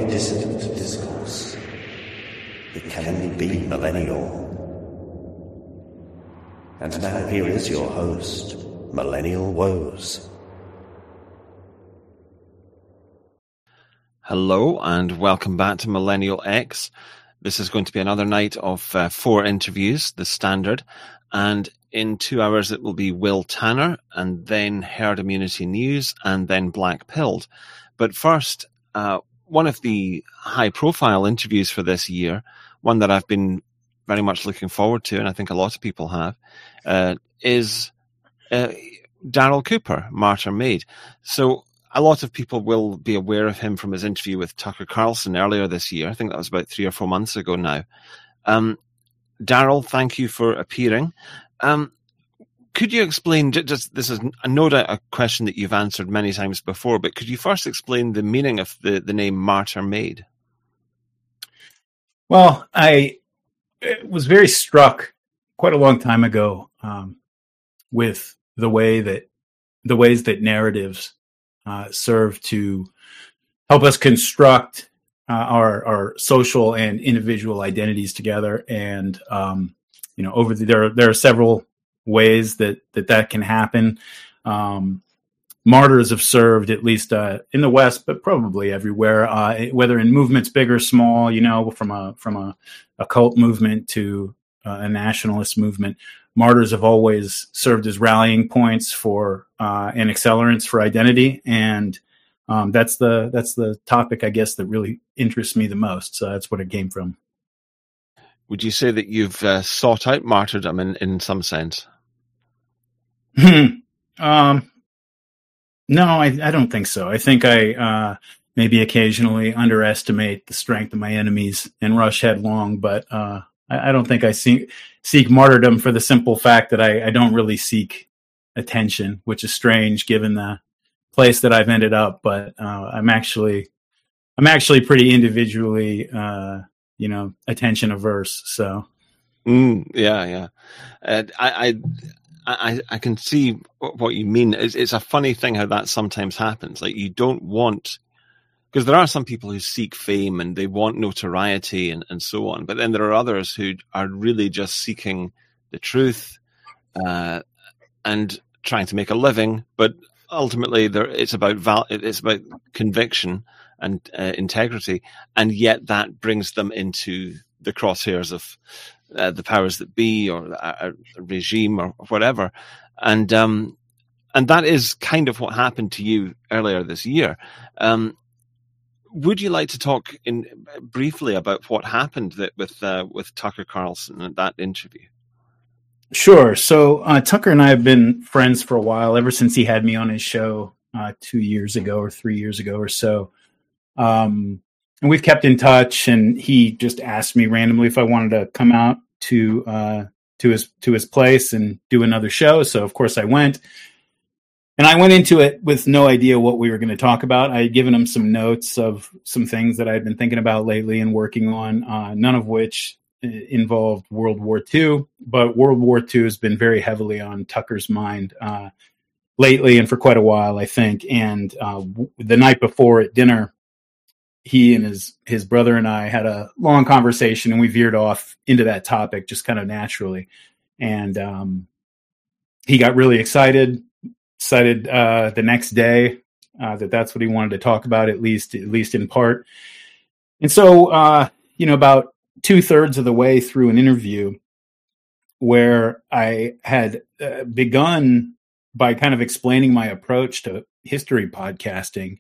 dissident discourse. It can only be millennial. And now here is your host, Millennial Woes. Hello and welcome back to Millennial X. This is going to be another night of 4 interviews, the standard. And in 2 hours it will be Will Tanner, and then Herd Immunity News, and then Black Pilled. But first, one of the high-profile interviews for this year, one that I've been very much looking forward to, and I think a lot of people have, is Darryl Cooper, Martyr Made. So a lot of people will be aware of him from his interview with Tucker Carlson earlier this year. I think that was about 3 or 4 months ago now. Darryl, thank you for appearing. Could you explain, this is no doubt a question that you've answered many times before, but could you first explain the meaning of the name Martyr Made? Well, I was very struck quite a long time ago with the ways that narratives serve to help us construct our social and individual identities together. And there are several ways that can happen. Martyrs have served, at least in the West, but probably everywhere, whether in movements big or small, from a cult movement to a nationalist movement. Martyrs have always served as rallying points for and accelerants for identity, and that's the topic, I guess, that really interests me the most. So that's what it came from. Would you say that you've sought out martyrdom in some sense? No, I don't think so. I think I maybe occasionally underestimate the strength of my enemies and rush headlong, but I don't think I seek martyrdom for the simple fact that I don't really seek attention, which is strange given the place that I've ended up. But I'm actually pretty individually, attention averse. So, yeah. I can see what you mean. It's a funny thing how that sometimes happens. Like, you don't want, because there are some people who seek fame and they want notoriety and so on. But then there are others who are really just seeking the truth and trying to make a living. But ultimately, it's about conviction and integrity, and yet that brings them into the crosshairs of the powers that be, or a regime, or whatever, and that is kind of what happened to you earlier this year. Would you like to talk briefly about what happened with Tucker Carlson at that interview? Sure. So Tucker and I have been friends for a while, ever since he had me on his show 2 years ago or 3 years ago or so. And we've kept in touch, and he just asked me randomly if I wanted to come out to his place and do another show. So of course I went, and I went into it with no idea what we were going to talk about. I had given him some notes of some things that I had been thinking about lately and working on, none of which involved World War II, but World War II has been very heavily on Tucker's mind lately, and for quite a while, I think. And the night before at dinner, he and his brother and I had a long conversation, and we veered off into that topic just kind of naturally. And he got really excited the next day that's what he wanted to talk about, at least in part. And so, about 2/3 of the way through an interview where I had begun by kind of explaining my approach to history podcasting,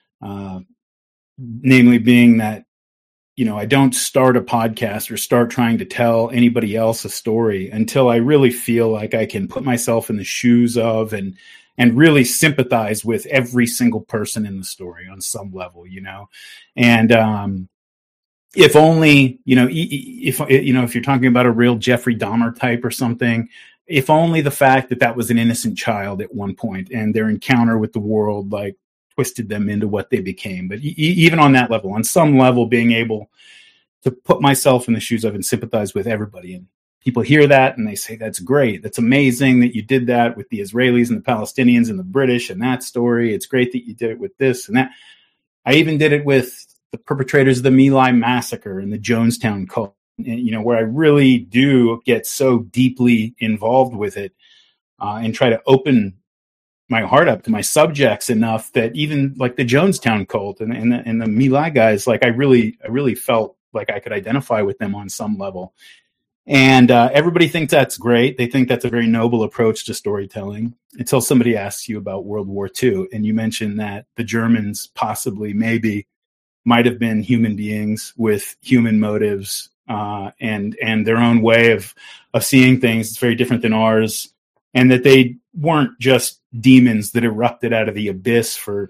namely being that, I don't start a podcast or start trying to tell anybody else a story until I really feel like I can put myself in the shoes of and really sympathize with every single person in the story on some level, And if only, if you're talking about a real Jeffrey Dahmer type or something, if only the fact that was an innocent child at one point and their encounter with the world, like, twisted them into what they became. But even on that level, on some level, being able to put myself in the shoes of and sympathize with everybody. And people hear that and they say, that's great. That's amazing that you did that with the Israelis and the Palestinians and the British and that story. It's great that you did it with this and that. I even did it with the perpetrators of the My Lai massacre and the Jonestown cult, and, where I really do get so deeply involved with it, and try to open my heart up to my subjects enough that even like the Jonestown cult and the My Lai guys, like I really felt like I could identify with them on some level. And everybody thinks that's great. They think that's a very noble approach to storytelling until somebody asks you about World War II. And you mentioned that the Germans possibly, maybe, might have been human beings with human motives, and their own way of seeing things. It's very different than ours. And that they weren't just demons that erupted out of the abyss for,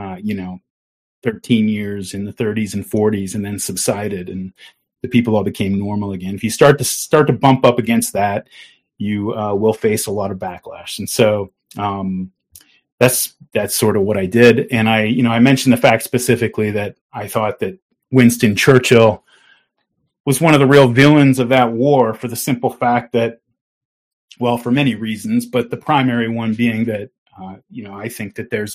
13 years in the 30s and 40s and then subsided, and the people all became normal again. If you start to bump up against that, you will face a lot of backlash. And so that's sort of what I did. And I mentioned the fact specifically that I thought that Winston Churchill was one of the real villains of that war, for the simple fact that, well, for many reasons, but the primary one being that, I think that there's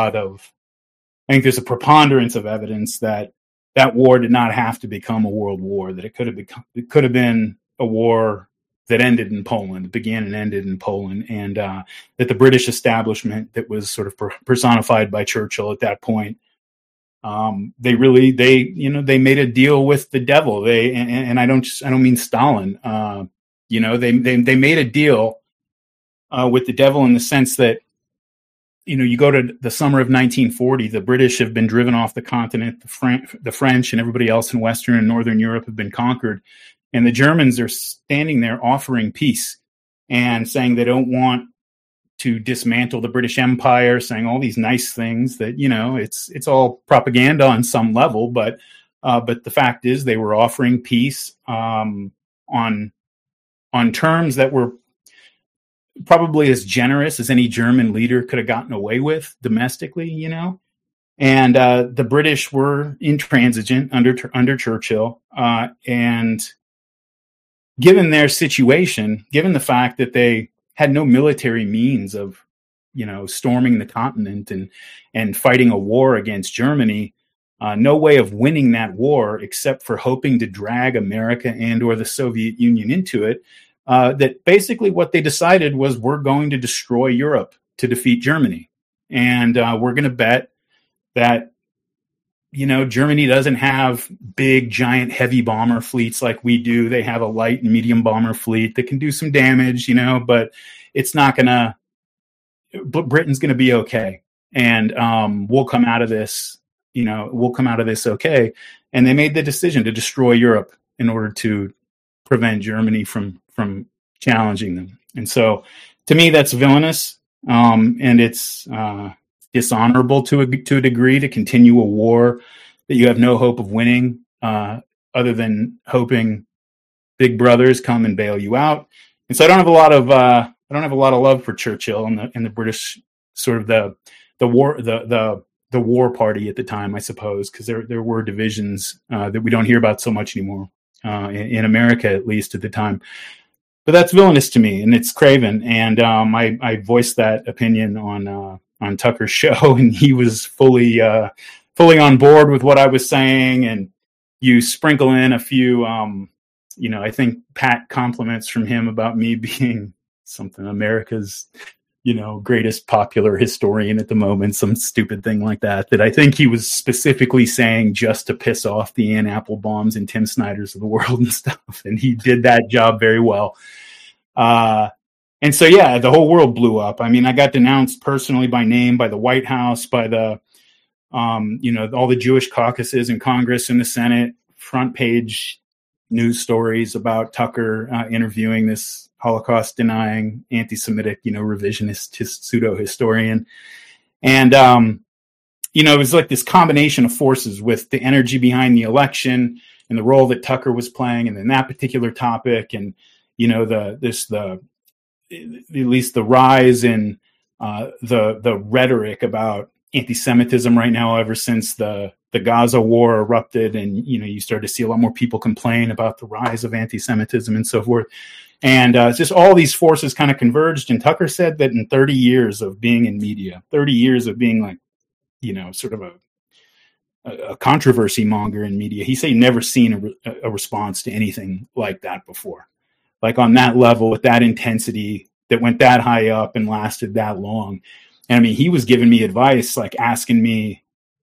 a preponderance of evidence that war did not have to become a world war, that it could have been a war that ended in Poland, it began and ended in Poland, and that the British establishment that was sort of personified by Churchill at that point, they made a deal with the devil. And I don't mean Stalin. They made a deal with the devil in the sense that, you go to the summer of 1940, the British have been driven off the continent, the French and everybody else in Western and Northern Europe have been conquered, and the Germans are standing there offering peace and saying they don't want to dismantle the British Empire, saying all these nice things that, it's all propaganda on some level, but the fact is they were offering peace on terms that were probably as generous as any German leader could have gotten away with domestically, and the British were intransigent under Churchill, and given their situation, given the fact that they had no military means of, storming the continent and fighting a war against Germany, no way of winning that war except for hoping to drag America and or the Soviet Union into it, that basically what they decided was, we're going to destroy Europe to defeat Germany. And we're going to bet that, Germany doesn't have big, giant, heavy bomber fleets like we do. They have a light and medium bomber fleet that can do some damage, but it's not going to, but Britain's going to be okay. And we'll come out of this, okay. And they made the decision to destroy Europe in order to prevent Germany from challenging them. And so to me, that's villainous. And it's dishonorable to a degree to continue a war that you have no hope of winning, other than hoping big brothers come and bail you out. And so I don't have a lot of love for Churchill and the British, sort of the war party at the time, I suppose, because there were divisions that we don't hear about so much anymore, in America, at least at the time. But that's villainous to me, and it's craven. And I voiced that opinion on Tucker's show, and he was fully on board with what I was saying. And you sprinkle in a few, I think pat compliments from him about me being something America's, greatest popular historian at the moment, some stupid thing like that I think he was specifically saying just to piss off the Ann Applebaums and Tim Snyders of the world and stuff. And he did that job very well. And so, yeah, the whole world blew up. I mean, I got denounced personally by name by the White House, by the, all the Jewish caucuses in Congress and the Senate, front page news stories about Tucker interviewing this Holocaust denying, anti-Semitic, revisionist pseudo historian. And, it was like this combination of forces with the energy behind the election and the role that Tucker was playing, and then that particular topic, and, at least the rise in the rhetoric about anti-Semitism right now, ever since the Gaza war erupted, and you started to see a lot more people complain about the rise of anti-Semitism and so forth. And it's just all these forces kind of converged. And Tucker said that in 30 years of being in media, 30 years of being like, sort of a controversy monger in media. He said he'd never seen a response to anything like that before, like on that level with that intensity that went that high up and lasted that long. And I mean, he was giving me advice, like asking me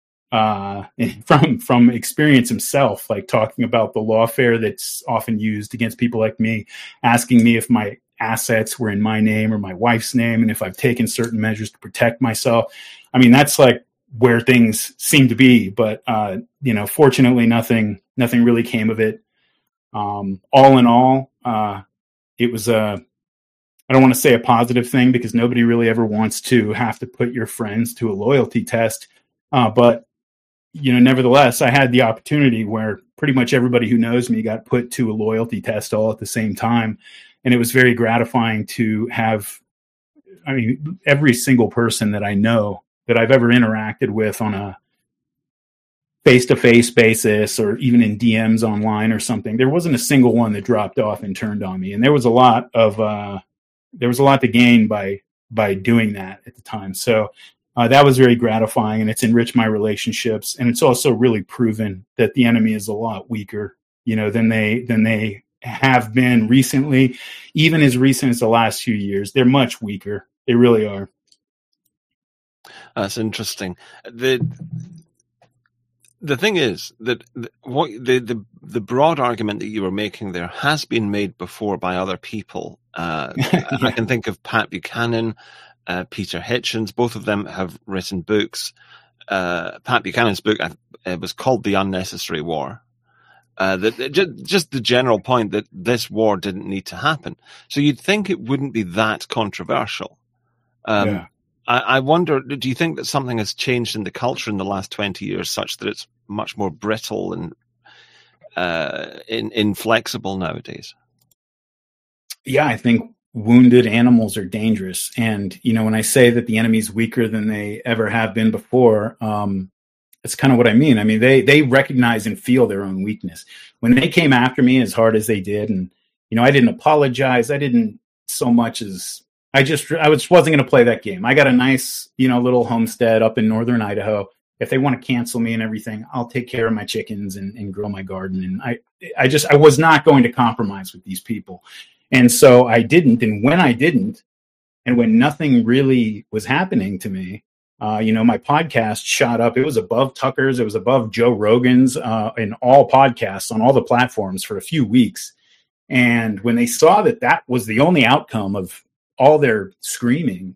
from experience himself, like talking about the lawfare that's often used against people like me, asking me if my assets were in my name or my wife's name, and if I've taken certain measures to protect myself. I mean, that's like where things seem to be, but fortunately nothing really came of it. All in all, it was I don't want to say a positive thing, because nobody really ever wants to have to put your friends to a loyalty test. But nevertheless, I had the opportunity where pretty much everybody who knows me got put to a loyalty test all at the same time. And it was very gratifying to have, every single person that I know that I've ever interacted with on a face-to-face basis, or even in DMs online or something, there wasn't a single one that dropped off and turned on me. And there was a lot to gain by doing that at the time. So that was very gratifying, and it's enriched my relationships. And it's also really proven that the enemy is a lot weaker, than they have been recently, even as recent as the last few years. They're much weaker. They really are. That's interesting. The thing is that the broad argument that you were making there has been made before by other people. Yeah. I can think of Pat Buchanan, Peter Hitchens. Both of them have written books. Pat Buchanan's book was called The Unnecessary War. Just the general point that this war didn't need to happen. So you'd think it wouldn't be that controversial. Yeah. I wonder, do you think that something has changed in the culture in the last 20 years such that it's much more brittle and inflexible nowadays? Yeah, I think wounded animals are dangerous. And, when I say that the enemy's weaker than they ever have been before, it's kind of what I mean. I mean, they recognize and feel their own weakness. When they came after me as hard as they did, and, I didn't apologize. I didn't so much as... I wasn't going to play that game. I got a nice, little homestead up in northern Idaho. If they want to cancel me and everything, I'll take care of my chickens and grow my garden. And I was not going to compromise with these people. And so I didn't. And when I didn't, and when nothing really was happening to me, my podcast shot up. It was above Tucker's. It was above Joe Rogan's in all podcasts on all the platforms for a few weeks. And when they saw that was the only outcome of all their screaming,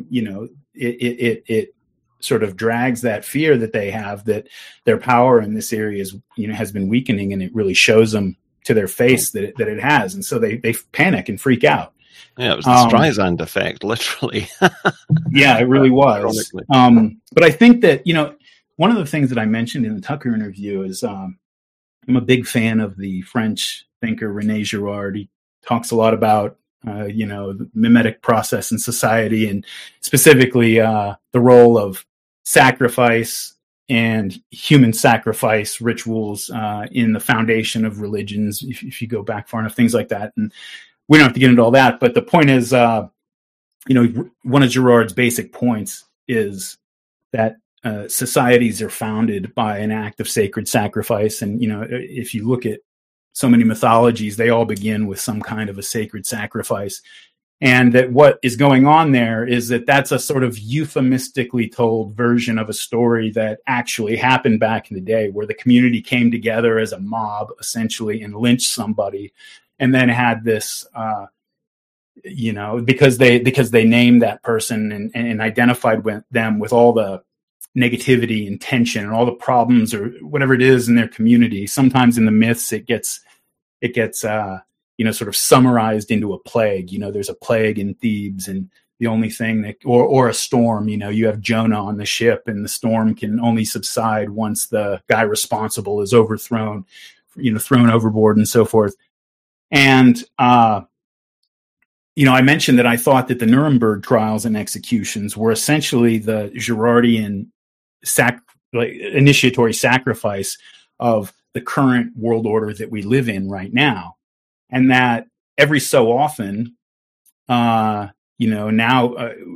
it sort of drags that fear that they have that their power in this area is, has been weakening, and it really shows them to their face that it has. And so they panic and freak out. Yeah, it was the Streisand effect, literally. Yeah, it really was. But I think that, one of the things that I mentioned in the Tucker interview is I'm a big fan of the French thinker René Girard. He talks a lot about the mimetic process in society, and specifically the role of sacrifice and human sacrifice rituals in the foundation of religions, if you go back far enough, things like that. And we don't have to get into all that, but the point is, one of Girard's basic points is that societies are founded by an act of sacred sacrifice. And, if you look at so many mythologies, they all begin with some kind of a sacred sacrifice. And that what is going on there is that that's a sort of euphemistically told version of a story that actually happened back in the day, where the community came together as a mob, essentially, and lynched somebody, and then had this, because they named that person and identified with them with all the negativity and tension and all the problems or whatever it is in their community. Sometimes in the myths, it gets sort of summarized into a plague. There's a plague in Thebes, and the only thing that, or a storm, you have Jonah on the ship, and the storm can only subside once the guy responsible is overthrown, thrown overboard and so forth. And, I mentioned that I thought that the Nuremberg trials and executions were essentially the Girardian initiatory sacrifice of the current world order that we live in right now. And that every so often, now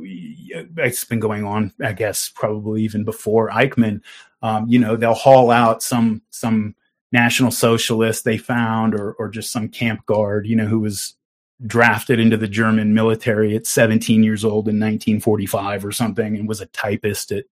it's been going on, I guess, probably even before Eichmann. They'll haul out some National Socialist they found, or just some camp guard, who was drafted into the German military at 17 years old in 1945 or something, and was a typist at,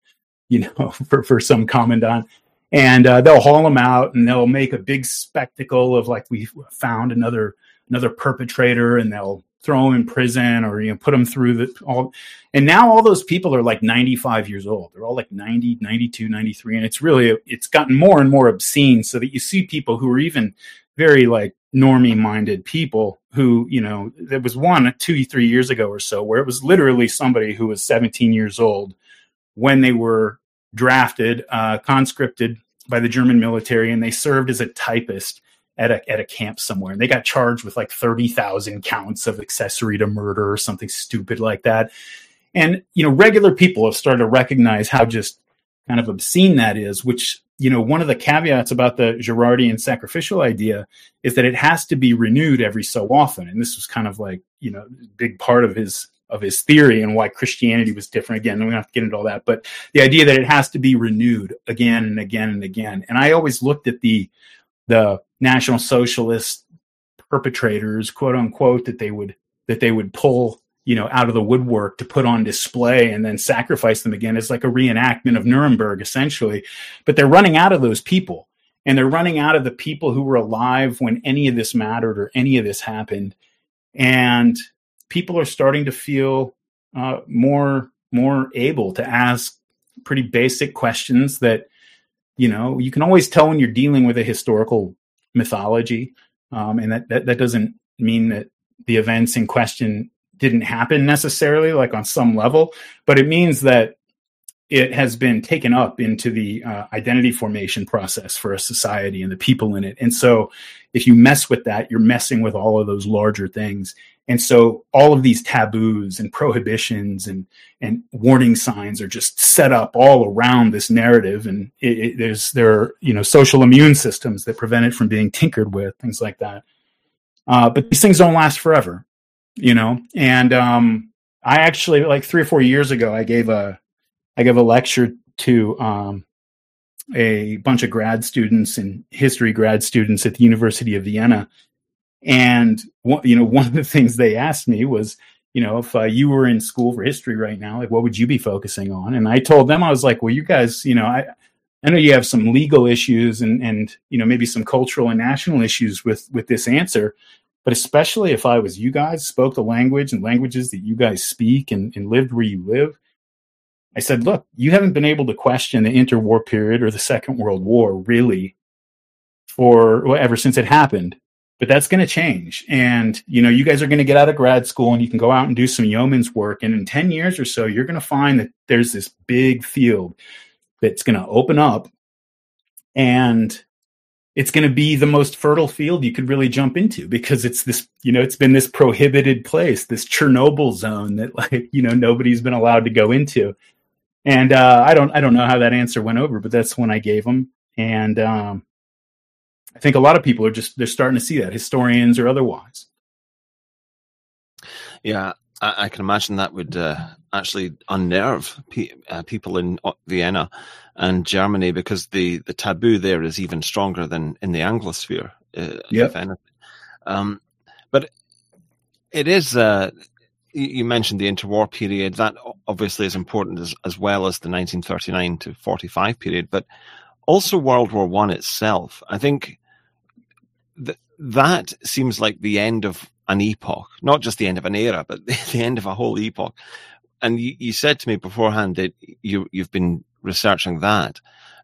for some commandant. And they'll haul them out, and they'll make a big spectacle of, like, we found another perpetrator, and they'll throw them in prison, or put them through and now all those people are like 95 years old. They're all like 90, 92, 93, and it's gotten more and more obscene, so that you see people who are even very like normie minded people who, there was one 2-3 years ago or so where it was literally somebody who was 17 years old when they were drafted, conscripted by the German military, and they served as a typist at a camp somewhere, and they got charged with like 30,000 counts of accessory to murder or something stupid like that. And regular people have started to recognize how just kind of obscene that is, which, one of the caveats about the Girardian sacrificial idea is that it has to be renewed every so often. And this was kind of like, a big part of his theory and why Christianity was different. Again, we don't have to get into all that, but the idea that it has to be renewed again and again and again. And I always looked at the National Socialist perpetrators, quote unquote, that they would pull, out of the woodwork to put on display and then sacrifice them again. It's like a reenactment of Nuremberg, essentially. But they're running out of those people, and they're running out of the people who were alive when any of this mattered or any of this happened. And people are starting to feel more able to ask pretty basic questions that, you can always tell when you're dealing with a historical mythology. And that doesn't mean that the events in question didn't happen necessarily, like on some level, but it means that it has been taken up into the identity formation process for a society and the people in it. And so if you mess with that, you're messing with all of those larger things. And so all of these taboos and prohibitions and warning signs are just set up all around this narrative. And there are social immune systems that prevent it from being tinkered with, things like that. But these things don't last forever, And I actually, like 3 or 4 years ago, I gave a lecture to a bunch of grad students and history grad students at the University of Vienna. And one of the things they asked me was, if you were in school for history right now, like, what would you be focusing on? And I told them, I was like, well, you guys, I know you have some legal issues and maybe some cultural and national issues with this answer, but especially if I was you guys, spoke the language and languages that you guys speak and lived where you live. I said, look, you haven't been able to question the interwar period or the Second World War really ever since it happened. But that's going to change. And, you guys are going to get out of grad school and you can go out and do some yeoman's work. And in 10 years or so, you're going to find that there's this big field that's going to open up, and it's going to be the most fertile field you could really jump into, because it's this, it's been this prohibited place, this Chernobyl zone that, like, nobody's been allowed to go into. And I don't know how that answer went over, but that's when I gave them. And I think a lot of people they're starting to see that, historians or otherwise. Yeah, I can imagine that would actually unnerve people in Vienna and Germany, because the taboo there is even stronger than in the Anglosphere, if anything. But it is, you mentioned the interwar period. That obviously is important as well as the 1939 to 45 period, but also World War I itself. I think that seems like the end of an epoch, not just the end of an era, but the end of a whole epoch. And you said to me beforehand that you've been researching that.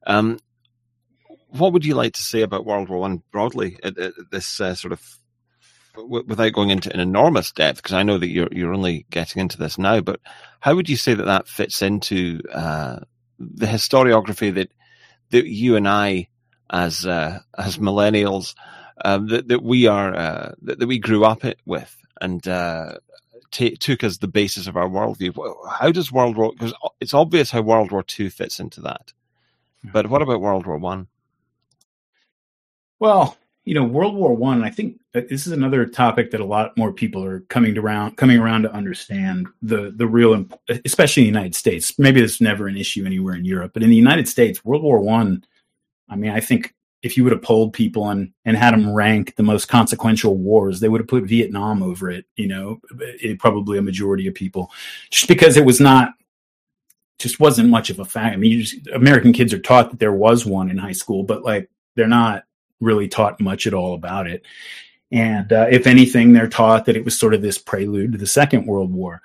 What would you like to say about World War I broadly at this sort of, without going into an enormous depth, because I know that you're only getting into this now, but how would you say that fits into the historiography that you and I, as millennials, that we grew up with and took as the basis of our worldview? How does because it's obvious how World War II fits into that, but what about World War I? Well, World War I think this is another topic that a lot more people are coming around to understand the real, especially in the United States. Maybe it's never an issue anywhere in Europe, but in the United States, World War I, I mean, I think if you would have polled people and had them rank the most consequential wars, they would have put Vietnam over it, probably a majority of people, just because it was just wasn't much of a fact. I mean, American kids are taught that there was one in high school, but like they're not really taught much at all about it. And if anything, they're taught that it was sort of this prelude to the Second World War.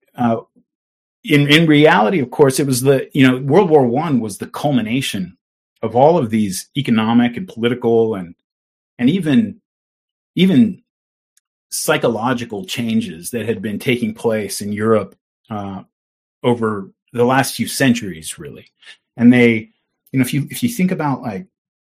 In reality, of course, it was World War I was the culmination of all of these economic and political and even psychological changes that had been taking place in Europe over the last few centuries, really. And they, if you think about like,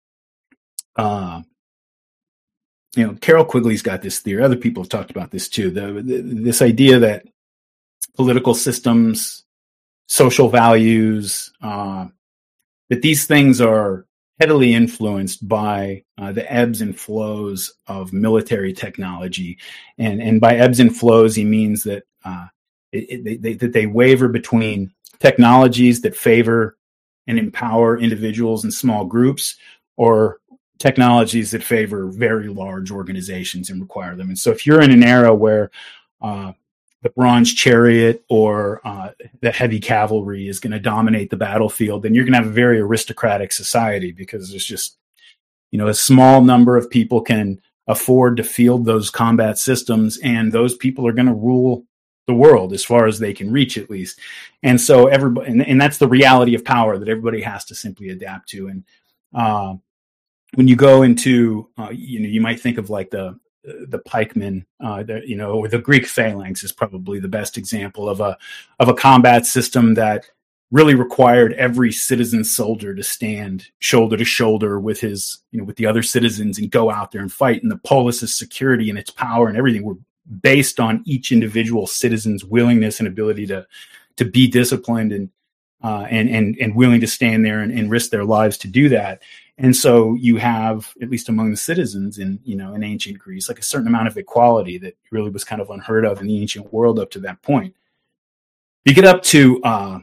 Carol Quigley's got this theory. Other people have talked about this too. This idea that political systems, social values, that these things are heavily influenced by the ebbs and flows of military technology, and by ebbs and flows he means that they waver between technologies that favor and empower individuals and small groups, or technologies that favor very large organizations and require them. And so, if you're in an era where the bronze chariot or the heavy cavalry is going to dominate the battlefield, then you're going to have a very aristocratic society, because there's just, a small number of people can afford to field those combat systems, and those people are going to rule the world as far as they can reach, at least. And so everybody, and that's the reality of power that everybody has to simply adapt to. And when you go into, you might think of like the pikemen, or the Greek phalanx is probably the best example of a combat system that really required every citizen soldier to stand shoulder to shoulder with with the other citizens and go out there and fight. And the polis's security and its power and everything were based on each individual citizen's willingness and ability to be disciplined and willing to stand there and risk their lives to do that. And so you have, at least among the citizens in ancient Greece, like a certain amount of equality that really was kind of unheard of in the ancient world up to that point. You get up to,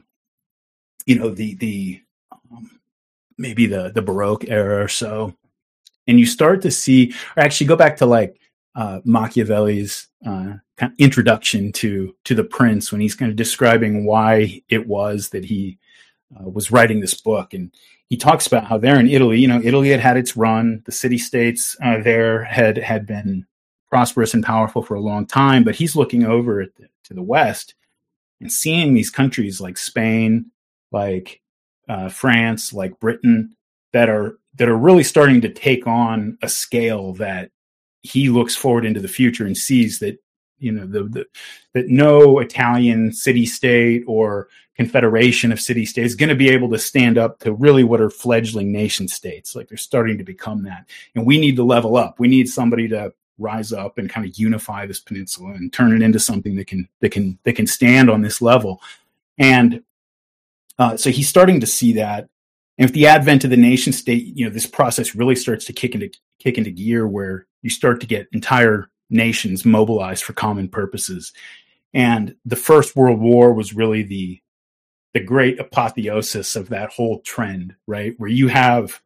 maybe the Baroque era or so, and you start to see, or actually go back to like Machiavelli's kind of introduction to The Prince, when he's kind of describing why it was that he was writing this book. And he talks about how there in Italy, Italy had its run. The city-states there had been prosperous and powerful for a long time, but he's looking over to the West and seeing these countries like Spain, like France, like Britain, that are really starting to take on a scale that he looks forward into the future and sees that, that no Italian city-state or confederation of city-states is going to be able to stand up to really what are fledgling nation states. Like, they're starting to become that. And we need to level up. We need somebody to rise up and kind of unify this peninsula and turn it into something that can stand on this level. And so he's starting to see that. And with the advent of the nation state, this process really starts to kick into gear, where you start to get entire nations mobilized for common purposes. And the First World War was really the great apotheosis of that whole trend, right? Where you have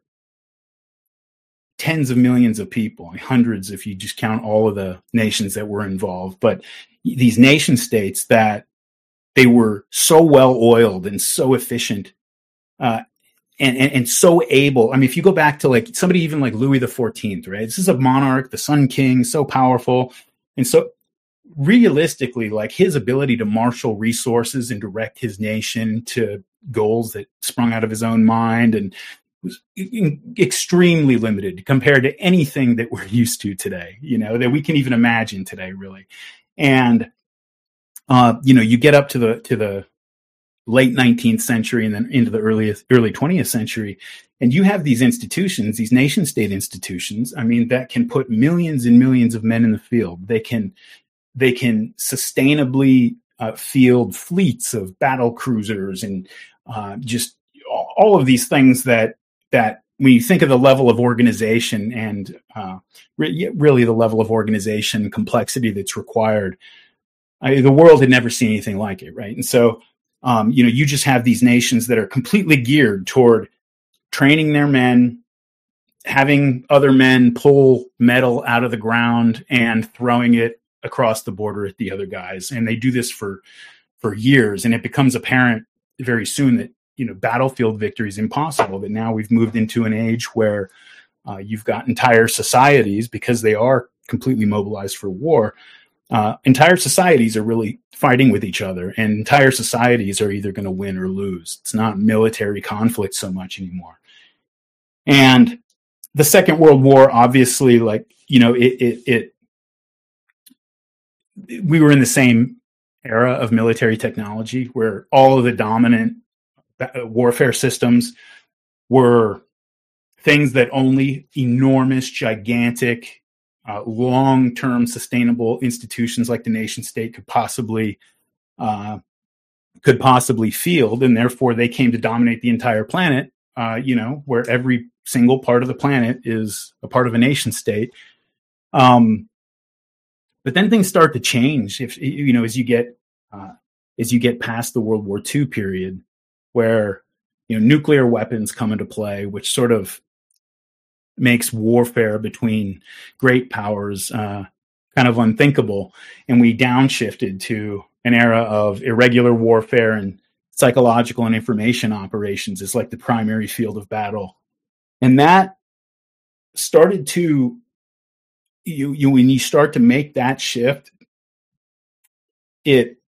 tens of millions of people, hundreds if you just count all of the nations that were involved. But these nation states that they were so well oiled and so efficient, and so able. I mean, if you go back to like somebody even like Louis XIV, right? This is a monarch, the Sun King, so powerful. And so realistically, like, his ability to marshal resources and direct his nation to goals that sprung out of his own mind and was extremely limited compared to anything that we're used to today, that we can even imagine today, really. And, you get up to the late 19th century and then into the early 20th century, and you have these institutions, these nation state institutions, I mean, that can put millions and millions of men in the field. They can sustainably field fleets of battle cruisers and just all of these things that when you think of the level of organization and really the level of organization and complexity that's required, the world had never seen anything like it, right? And so, you just have these nations that are completely geared toward training their men, having other men pull metal out of the ground and throwing it across the border at the other guys. And they do this for years. And it becomes apparent very soon that, battlefield victory is impossible, that now we've moved into an age where you've got entire societies, because they are completely mobilized for war. Entire societies are really fighting with each other, and entire societies are either going to win or lose. It's not military conflict so much anymore. And the Second World War, obviously, we were in the same era of military technology where all of the dominant warfare systems were things that only enormous, gigantic, long-term sustainable institutions like the nation state could possibly field, and therefore they came to dominate the entire planet, where every single part of the planet is a part of a nation state. But then things start to change as you get past the World War II period, where nuclear weapons come into play, which sort of makes warfare between great powers kind of unthinkable. And we downshifted to an era of irregular warfare, and psychological and information operations is like the primary field of battle. And that started to, when you start to make that shift, it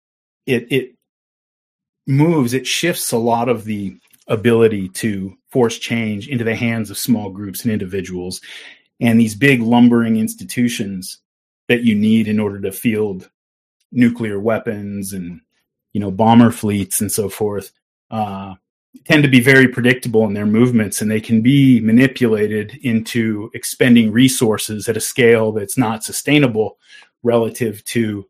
shifts a lot of the ability to force change into the hands of small groups and individuals, and these big lumbering institutions that you need in order to field nuclear weapons and bomber fleets and so forth tend to be very predictable in their movements, and they can be manipulated into expending resources at a scale that's not sustainable relative to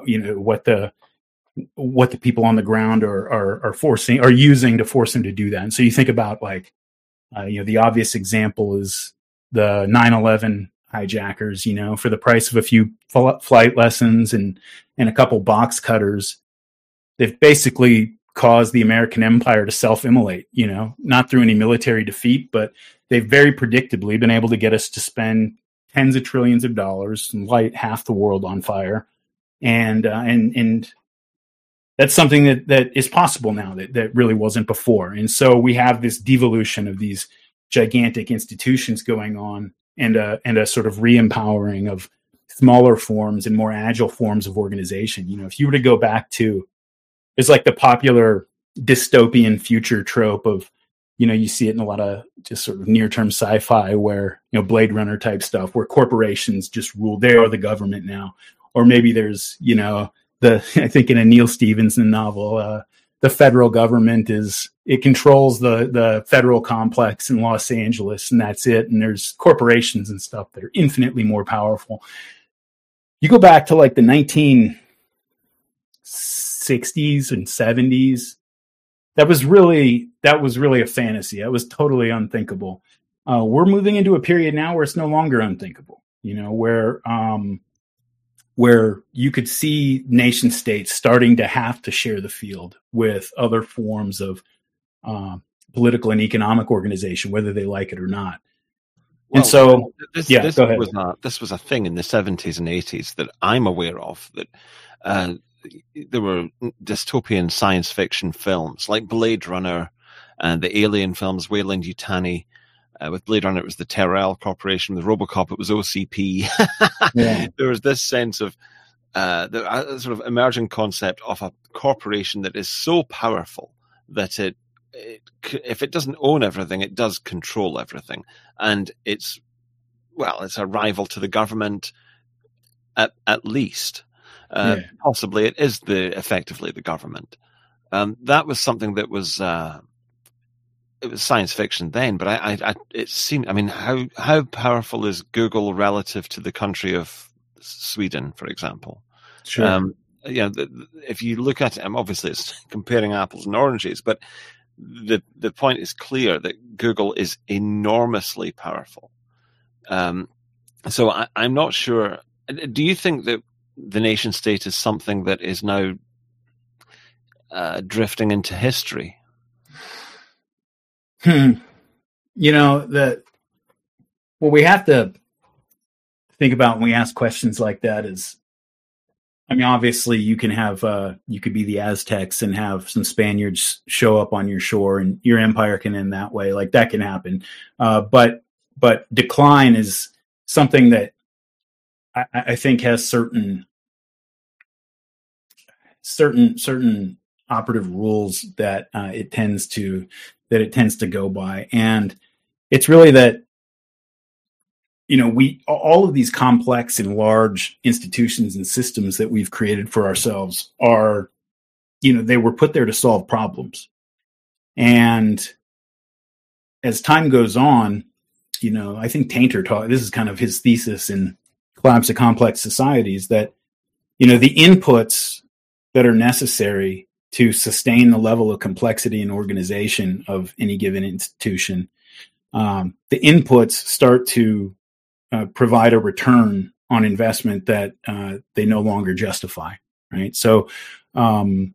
what the people on the ground are using to force them to do that. And so you think about the obvious example is the 9/11 hijackers, for the price of a few flight lessons and a couple box cutters, they've basically caused the American empire to self-immolate, not through any military defeat, but they've very predictably been able to get us to spend tens of trillions of dollars and light half the world on fire. And that's something that is possible now that really wasn't before. And so we have this devolution of these gigantic institutions going on, and a sort of re-empowering of smaller forms and more agile forms of organization. If you were to go back to, it's like the popular dystopian future trope of, you see it in a lot of just sort of near-term sci-fi where, Blade Runner type stuff, where corporations just rule. They are the government now. Or maybe there's, I think in a Neil Stephenson novel, the federal government controls the federal complex in Los Angeles, and that's it. And there's corporations and stuff that are infinitely more powerful. You go back to like the 1960s and 70s. That was really a fantasy. That was totally unthinkable. We're moving into a period now where it's no longer unthinkable, where you could see nation states starting to have to share the field with other forms of political and economic organization, whether they like it or not. Well, and so, this was a thing in the 70s and 80s that I'm aware of, that there were dystopian science fiction films like Blade Runner and the Alien films, Weyland Yutani. With Blade Runner, it was the Tyrell Corporation. With RoboCop, it was OCP. Yeah. There was this sense of the sort of emerging concept of a corporation that is so powerful that if it doesn't own everything, it does control everything. And it's a rival to the government at least. Possibly it is effectively the government. That was something that was... it was science fiction then, but it seemed, how powerful is Google relative to the country of Sweden, for example? Sure. If you look at it, obviously it's comparing apples and oranges, but the point is clear that Google is enormously powerful. So I'm not sure. Do you think that the nation state is something that is now drifting into history? What we have to think about when we ask questions like that is, I mean, obviously you can have, you could be the Aztecs and have some Spaniards show up on your shore and your empire can end that way. Like that can happen. But decline is something that I think has certain operative rules that it tends to go by. And it's really that, all of these complex and large institutions and systems that we've created for ourselves are, they were put there to solve problems. And as time goes on, I think Tainter this is kind of his thesis in Collapse of Complex Societies, that, the inputs that are necessary to sustain the level of complexity and organization of any given institution, the inputs start to provide a return on investment that they no longer justify, right? So it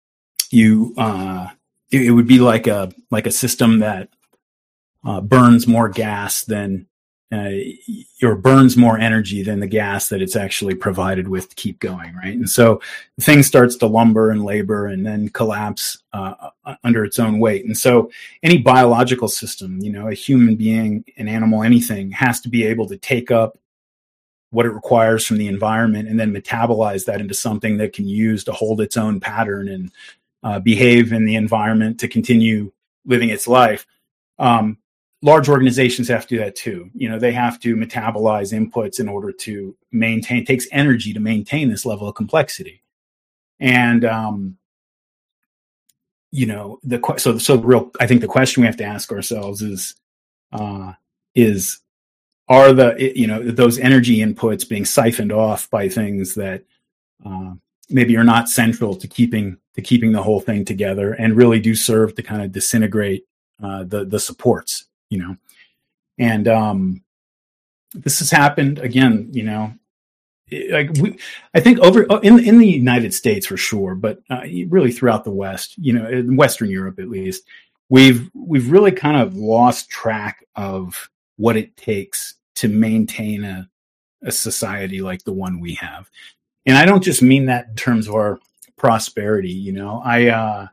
would be like a system that burns more gas than or burns more energy than the gas that it's actually provided with to keep going, right? And so the thing starts to lumber and labor and then collapse under its own weight. And so any biological system, a human being, an animal, anything, has to be able to take up what it requires from the environment and then metabolize that into something that can use to hold its own pattern and behave in the environment to continue living its life. Large organizations have to do that too. They have to metabolize inputs in order to maintain. It takes energy to maintain this level of complexity. And, I think the question we have to ask ourselves is are those energy inputs being siphoned off by things that maybe are not central to keeping the whole thing together and really do serve to kind of disintegrate the supports. And this has happened again, I think over in the United States for sure, but really throughout the West, in Western Europe at least, we've really kind of lost track of what it takes to maintain a society like the one we have. And I don't just mean that in terms of our prosperity. I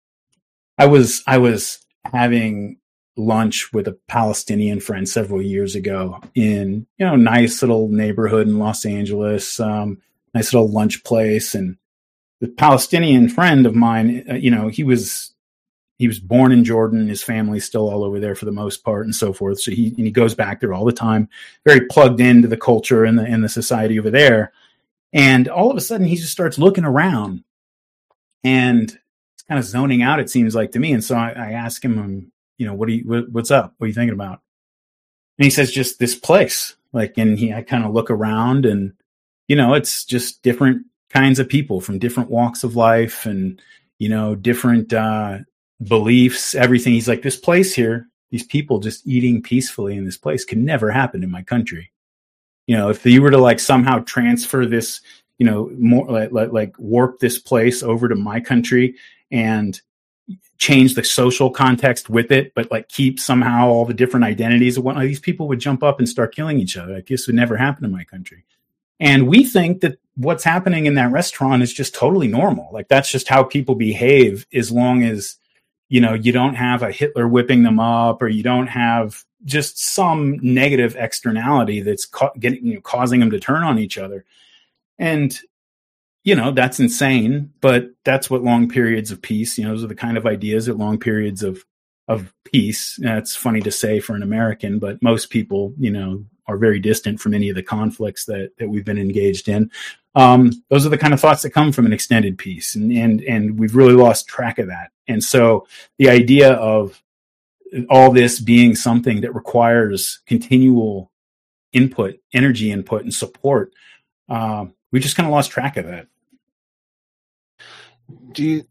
was having lunch with a Palestinian friend several years ago in, nice little neighborhood in Los Angeles, nice little lunch place. And the Palestinian friend of mine, he was born in Jordan. His family's still all over there for the most part and so forth. So he goes back there all the time, very plugged into the culture and the society over there. And all of a sudden he just starts looking around and it's kind of zoning out, it seems like to me. And so I ask him, what's up? What are you thinking about? And he says, just this place. I kind of look around and, it's just different kinds of people from different walks of life and, different beliefs, everything. He's like, this place here, these people just eating peacefully in this place could never happen in my country. If you were to somehow transfer this, more like warp this place over to my country and change the social context with it, but keep somehow all the different identities of whatnot, these people would jump up and start killing each other. This would never happen in my country. And we think that what's happening in that restaurant is just totally normal. That's just how people behave, as long as, you don't have a Hitler whipping them up, or you don't have just some negative externality that's causing them to turn on each other. And, that's insane, but that's what long periods of peace, those are the kind of ideas that long periods of peace. That's funny to say for an American, but most people, are very distant from any of the conflicts that we've been engaged in. Those are the kind of thoughts that come from an extended peace. And we've really lost track of that. And so the idea of all this being something that requires continual input, energy input and support, we just kind of lost track of that. Do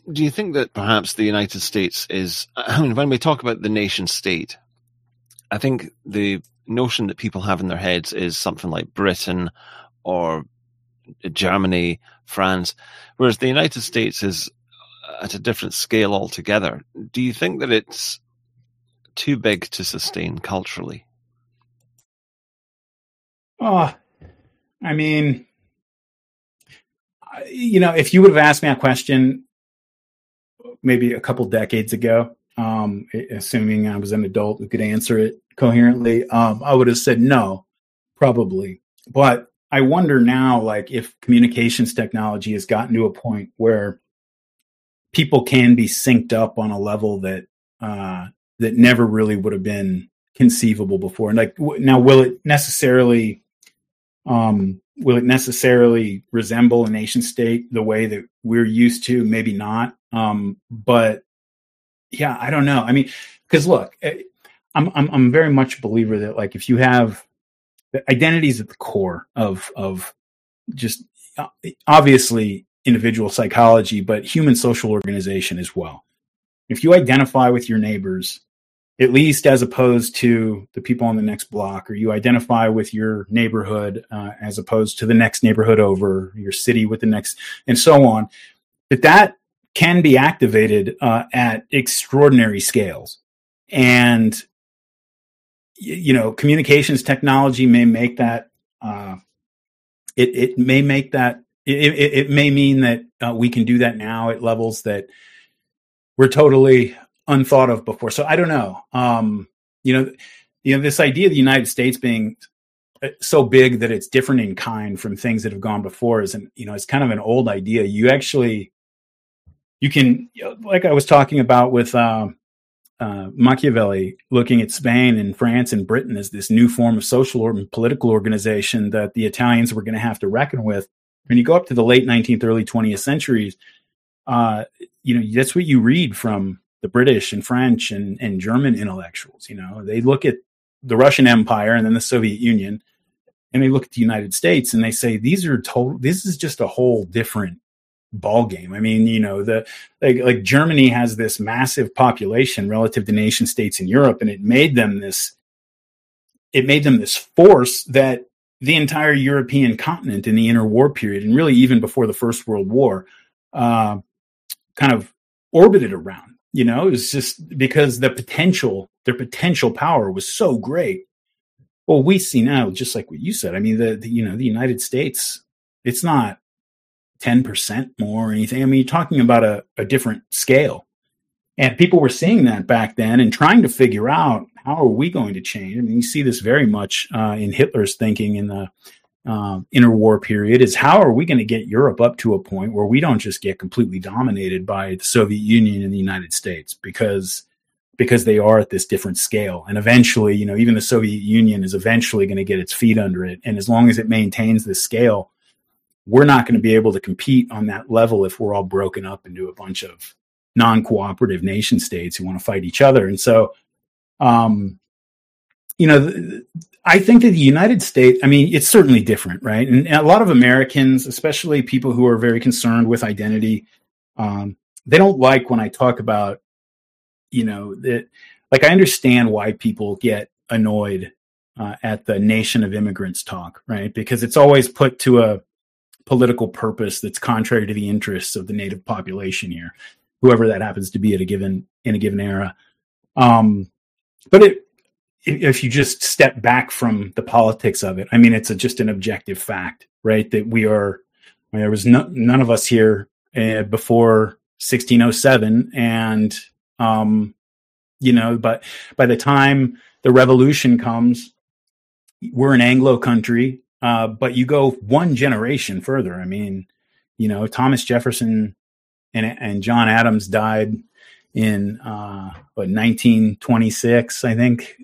do you think that perhaps the United States is, I mean, when we talk about the nation state, I think the notion that people have in their heads is something like Britain or Germany, France, whereas the United States is at a different scale altogether. Do you think that it's too big to sustain culturally? Oh, I mean, you know, if you would have asked me that question maybe a couple decades ago, assuming I was an adult who could answer it coherently, I would have said no, probably. But I wonder now, like, if communications technology has gotten to a point where people can be synced up on a level that that never really would have been conceivable before. And like, now, will it necessarily resemble a nation state the way that we're used to? Maybe not. But yeah, I don't know. I mean, because look, I'm very much a believer that, like, if you have identity is at the core of just obviously individual psychology, but human social organization as well. If you identify with your neighbors, at least as opposed to the people on the next block, or you identify with your neighborhood as opposed to the next neighborhood over, your city with the next, and so on, that can be activated at extraordinary scales. And, you know, communications technology may make that, it may make that, it may mean that we can do that now at levels that were totally unthought of before. So I don't know. You know, this idea of the United States being so big that it's different in kind from things that have gone before is, it's kind of an old idea. You can, like I was talking about with Machiavelli, looking at Spain and France and Britain as this new form of social or political organization that the Italians were going to have to reckon with. When you go up to the late 19th, early 20th centuries, that's what you read from the British and French and German intellectuals. You know, they look at the Russian Empire and then the Soviet Union, and they look at the United States and they say, this is just a whole different ball game. I mean, you know, like Germany has this massive population relative to nation states in Europe, and it made them this force that the entire European continent in the interwar period, and really even before the First World War, kind of orbited around. You know, it was just because their potential power was so great. Well, we see now, just like what you said, I mean, the United States, it's not 10% more or anything. I mean, you're talking about a different scale. And people were seeing that back then and trying to figure out, how are we going to change? I mean, you see this very much in Hitler's thinking in the interwar period, is how are we going to get Europe up to a point where we don't just get completely dominated by the Soviet Union and the United States, because they are at this different scale. And eventually, you know, even the Soviet Union is eventually going to get its feet under it. And as long as it maintains this scale, we're not going to be able to compete on that level if we're all broken up into a bunch of non-cooperative nation states who want to fight each other. And so, I think that the United States, I mean, it's certainly different, right? And a lot of Americans, especially people who are very concerned with identity, they don't like when I talk about, that, like, I understand why people get annoyed at the nation of immigrants talk, right? Because it's always put to a political purpose that's contrary to the interests of the native population here, whoever that happens to be in a given era. But if you just step back from the politics of it, I mean, it's just an objective fact, right? That there was none of us here before 1607. And, but by the time the revolution comes, we're an Anglo country. But you go one generation further. I mean, Thomas Jefferson and John Adams died in 1926, I think.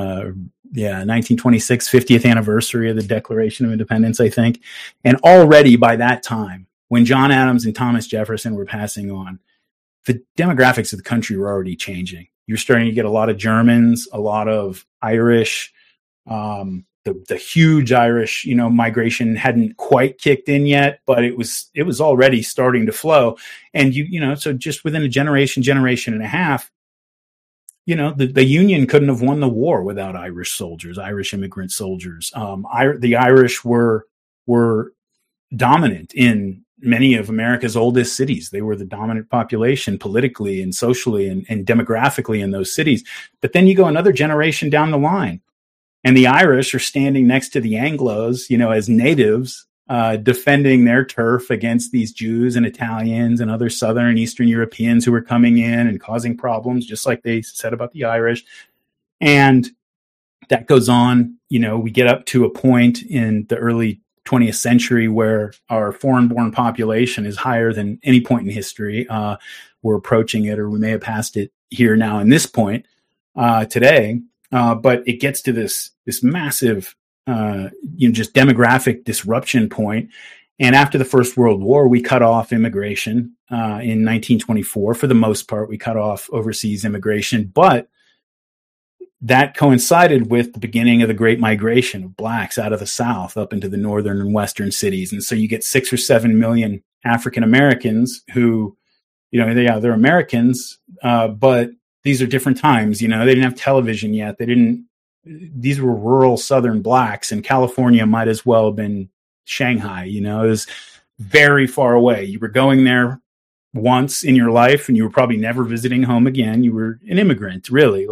1926, 50th anniversary of the Declaration of Independence, I think. And already by that time, when John Adams and Thomas Jefferson were passing on, the demographics of the country were already changing. You're starting to get a lot of Germans, a lot of Irish, the huge Irish, migration hadn't quite kicked in yet, but it was already starting to flow. And so just within a generation and a half, the Union couldn't have won the war without Irish immigrant soldiers. The Irish were dominant in many of America's oldest cities. They were the dominant population politically and socially and demographically in those cities. But then you go another generation down the line, and the Irish are standing next to the Anglos, as natives, defending their turf against these Jews and Italians and other Southern and Eastern Europeans who were coming in and causing problems, just like they said about the Irish. And that goes on. We get up to a point in the early 20th century where our foreign-born population is higher than any point in history. We're approaching it, or we may have passed it here now in this point today. But it gets to this massive, just demographic disruption point. And after the First World War, we cut off immigration in 1924. For the most part, we cut off overseas immigration. But that coincided with the beginning of the Great Migration of blacks out of the South up into the northern and western cities. And so you get 6 or 7 million African Americans who, they're Americans, but these are different times. They didn't have television yet. These were rural Southern blacks, and California might as well have been Shanghai. It was very far away. You were going there once in your life, and you were probably never visiting home again. You were an immigrant, really,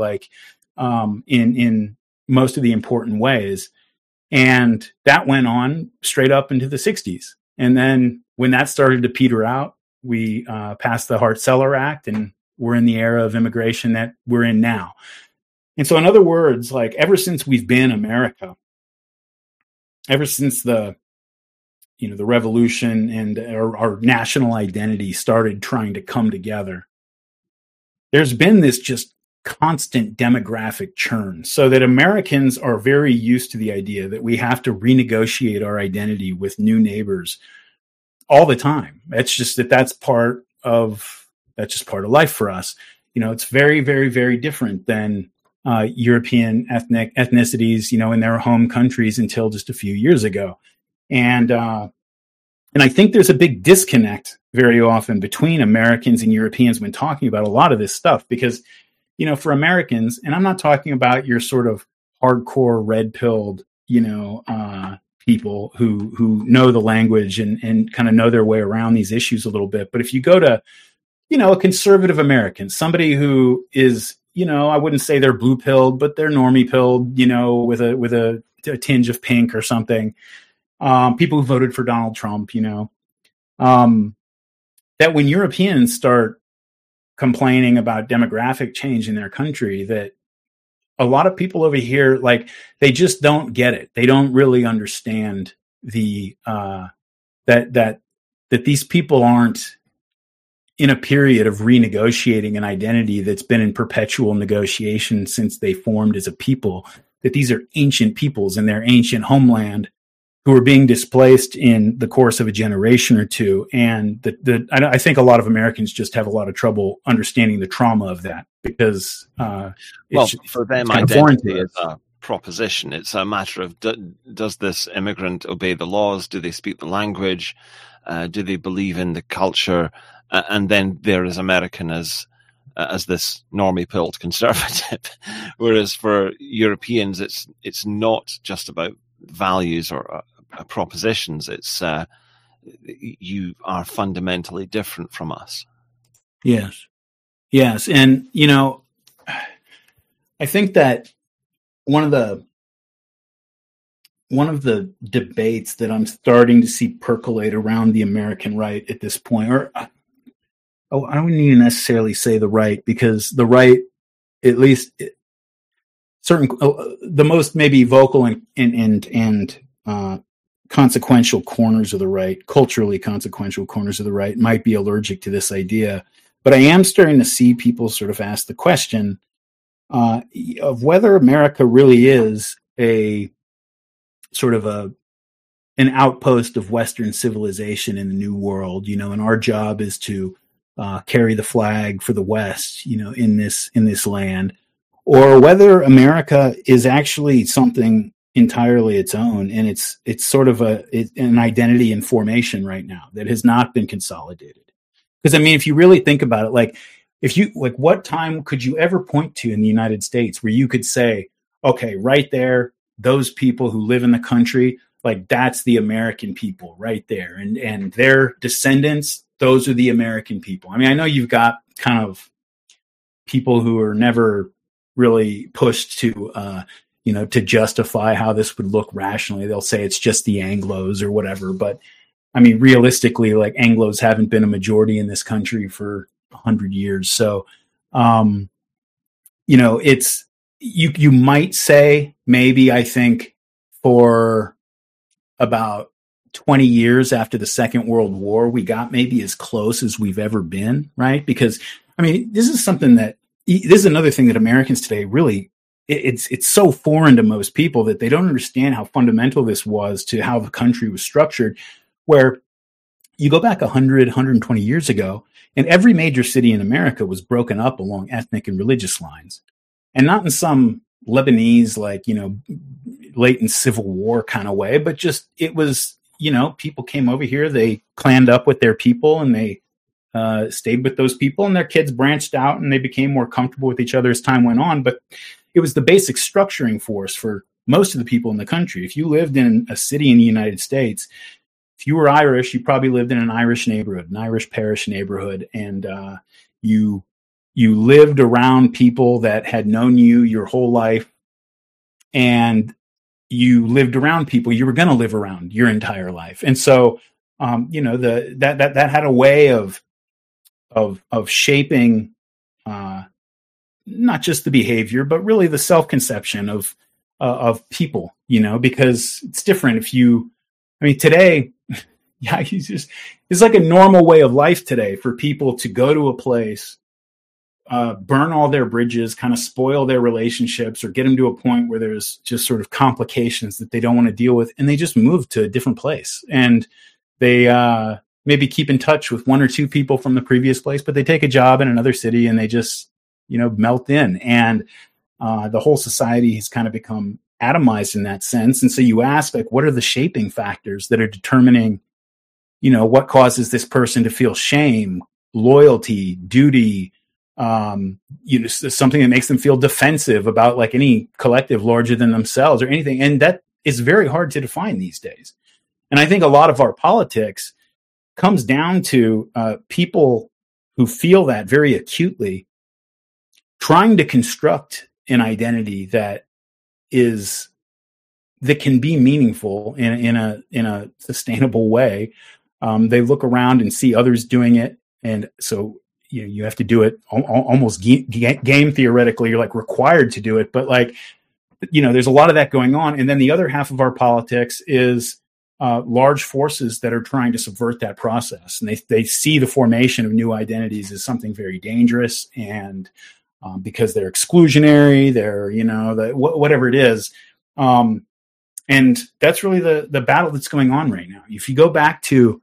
in most of the important ways. And that went on straight up into the 60s. And then when that started to peter out, we passed the Hart-Celler Act, and we're in the era of immigration that we're in now. And so, in other words, ever since we've been America, ever since the revolution and our national identity started trying to come together, there's been this just constant demographic churn, so that Americans are very used to the idea that we have to renegotiate our identity with new neighbors all the time. That's just part of life for us. It's very, very, very different than European ethnicities, in their home countries until just a few years ago. And I think there's a big disconnect very often between Americans and Europeans when talking about a lot of this stuff, because, for Americans, and I'm not talking about your sort of hardcore red-pilled, people who know the language and kind of know their way around these issues a little bit. But if you go to, a conservative American, somebody who is, I wouldn't say they're blue-pilled, but they're normie-pilled, with a tinge of pink or something. People who voted for Donald Trump, that when Europeans start complaining about demographic change in their country, that a lot of people over here, they just don't get it. They don't really understand the that these people aren't in a period of renegotiating an identity that's been in perpetual negotiation since they formed as a people, that these are ancient peoples in their ancient homeland who are being displaced in the course of a generation or two. And I think a lot of Americans just have a lot of trouble understanding the trauma of that, because for them, identity is a proposition. It's a matter of, does this immigrant obey the laws? Do they speak the language? Do they believe in the culture? And then there is American as this normie-pilled conservative. Whereas for Europeans, it's not just about values or propositions. It's you are fundamentally different from us. Yes. And, I think that one of the debates that I'm starting to see percolate around the American right at this point, I don't need to necessarily say the right, because the right, at least the most maybe vocal and consequential corners of the right, culturally consequential corners of the right, might be allergic to this idea. But I am starting to see people sort of ask the question of whether America really is a sort of an outpost of Western civilization in the New World, and our job is to carry the flag for the West, in this land, or whether America is actually something entirely its own, and it's sort of an identity in formation right now that has not been consolidated. Because I mean, if you really think about it, like what time could you ever point to in the United States where you could say, okay, right there, those people who live in the country, like that's the American people right there, and their descendants, those are the American people. I mean, I know you've got kind of people who are never really pushed to to justify how this would look rationally. They'll say it's just the Anglos or whatever, but I mean, realistically, like Anglos haven't been a majority in this country for 100 years. So, it's, you might say maybe, I think, for about 20 years after the Second World War, we got maybe as close as we've ever been, right? Because, I mean, this is another thing that Americans today really, it's so foreign to most people that they don't understand how fundamental this was to how the country was structured, where you go back 100, 120 years ago, and every major city in America was broken up along ethnic and religious lines. And not in some Lebanese, latent civil war kind of way, but just, it was, people came over here, they claned up with their people, and they stayed with those people, and their kids branched out and they became more comfortable with each other as time went on. But it was the basic structuring force for most of the people in the country. If you lived in a city in the United States, if you were Irish, you probably lived in an Irish neighborhood, an Irish parish neighborhood, and you lived around people that had known you your whole life, and you lived around people you were going to live around your entire life. And so, that had a way of shaping not just the behavior, but really the self-conception of people, because it's different today, it's like a normal way of life today for people to go to a place, burn all their bridges, kind of spoil their relationships, or get them to a point where there's just sort of complications that they don't want to deal with, and they just move to a different place. And they maybe keep in touch with one or two people from the previous place, but they take a job in another city and they just, melt in. And the whole society has kind of become atomized in that sense. And so you ask, like, what are the shaping factors that are determining, what causes this person to feel shame, loyalty, duty, something that makes them feel defensive about like any collective larger than themselves or anything. And that is very hard to define these days. And I think a lot of our politics comes down to people who feel that very acutely, trying to construct an identity that can be meaningful in a sustainable way. They look around and see others doing it, and so you have to do it almost game theoretically. You're like required to do it, but there's a lot of that going on. And then the other half of our politics is large forces that are trying to subvert that process, and they see the formation of new identities as something very dangerous, and because they're exclusionary, they're whatever it is, and that's really the battle that's going on right now. If you go back to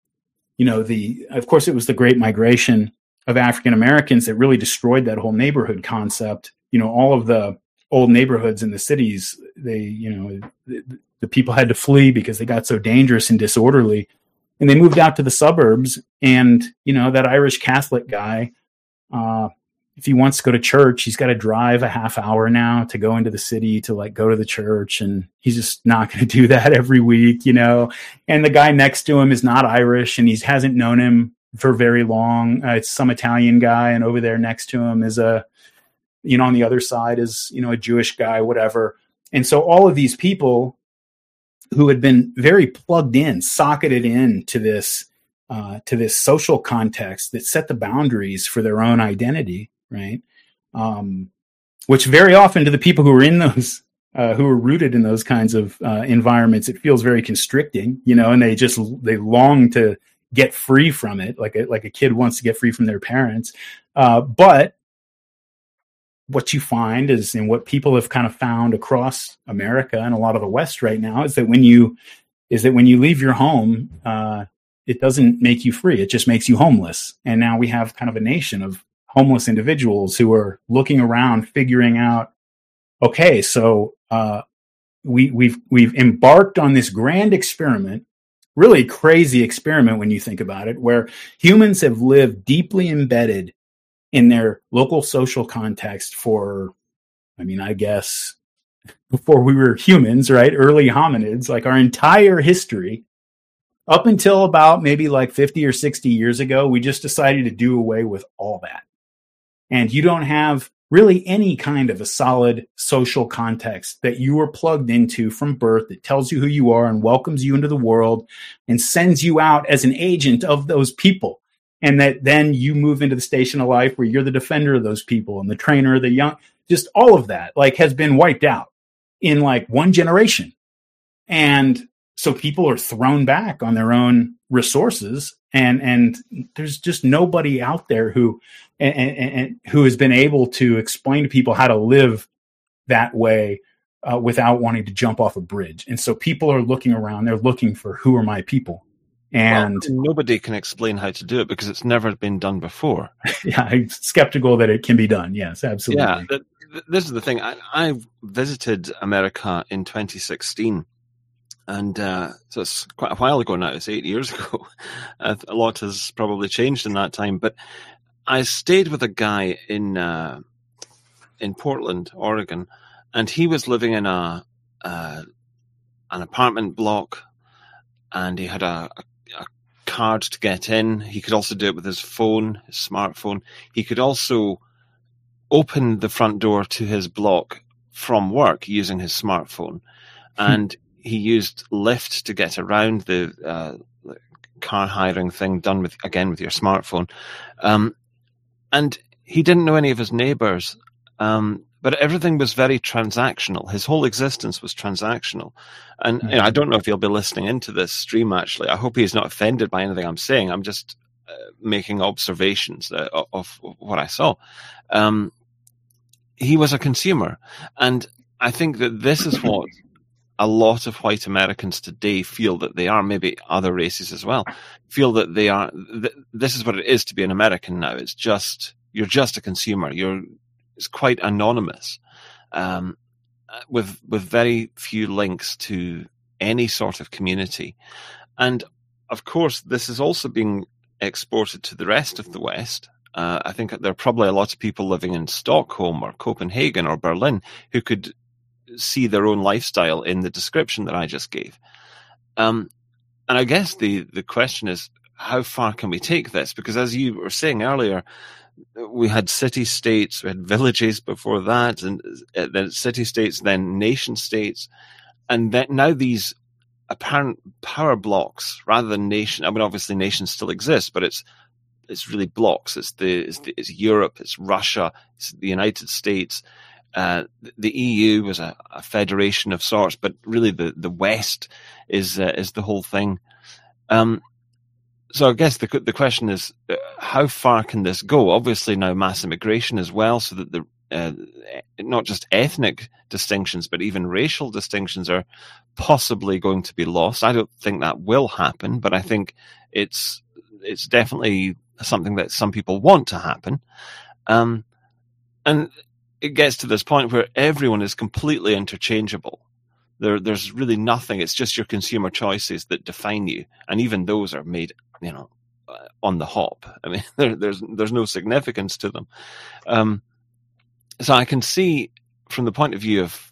of course it was the Great Migration of African Americans that really destroyed that whole neighborhood concept. All of the old neighborhoods in the cities, the people had to flee because they got so dangerous and disorderly, and they moved out to the suburbs. And that Irish Catholic guy, if he wants to go to church, he's got to drive a half hour now to go into the city to go to the church. And he's just not going to do that every week, and the guy next to him is not Irish, and he hasn't known him for very long. It's some Italian guy. And over there next to him is on the other side is, a Jewish guy, whatever. And so all of these people who had been very plugged in, socketed in to this social context that set the boundaries for their own identity, right? Which very often to the people who are in those, who are rooted in those kinds of environments, it feels very constricting, and they long to get free from it, like a kid wants to get free from their parents. But what you find is, and what people have kind of found across America and a lot of the West right now, is that when you leave your home, it doesn't make you free. It just makes you homeless. And now we have kind of a nation of homeless individuals who are looking around, figuring out, okay, so we've embarked on this grand experiment, really crazy experiment when you think about it, where humans have lived deeply embedded in their local social context for, I guess, before we were humans, right? Early hominids, like our entire history, up until about maybe like 50 or 60 years ago, we just decided to do away with all that. And you don't have really any kind of a solid social context that you are plugged into from birth that tells you who you are and welcomes you into the world and sends you out as an agent of those people. And that then you move into the station of life where you're the defender of those people and the trainer of the young. Just all of that like has been wiped out in like one generation. And so people are thrown back on their own resources, and there's just nobody out there who has been able to explain to people how to live that way without wanting to jump off a bridge. And so people are looking around, they're looking for who are my people. And nobody can explain how to do it because it's never been done before. Yeah, I'm skeptical that it can be done. Yes, absolutely. Yeah, this is the thing. I visited America in 2016. And so it's quite a while ago now. It's 8 years ago. A lot has probably changed in that time. But I stayed with a guy in Portland, Oregon, and he was living in an apartment block, and he had a card to get in. He could also do it with his phone, his smartphone. He could also open the front door to his block from work using his smartphone, and he used Lyft to get around the car hiring thing done with your smartphone. And he didn't know any of his neighbors, but everything was very transactional. His whole existence was transactional. And I don't know if he'll be listening into this stream, actually. I hope he's not offended by anything I'm saying. I'm just making observations of what I saw. He was a consumer. And I think that this is what a lot of white Americans today feel that they are, maybe other races as well, feel that they are. This is what it is to be an American now. It's just, you're just a consumer. It's quite anonymous, with very few links to any sort of community. And of course, this is also being exported to the rest of the West. I think there are probably a lot of people living in Stockholm or Copenhagen or Berlin who could see their own lifestyle in the description that I just gave. And I guess the question is, how far can we take this? Because as you were saying earlier, we had city-states, we had villages before that, and then city-states, then nation-states, and then now these apparent power blocks rather than nation. I mean, obviously nations still exist, but it's really blocks. It's Europe, it's Russia, it's the United States. The EU was a federation of sorts, but really the West is the whole thing. So I guess the question is, how far can this go? Obviously now mass immigration as well, so that not just ethnic distinctions, but even racial distinctions are possibly going to be lost. I don't think that will happen, but I think it's definitely something that some people want to happen. And it gets to this point where everyone is completely interchangeable. There's really nothing. It's just your consumer choices that define you, and even those are made, on the hop. I mean, there's no significance to them. So I can see, from the point of view of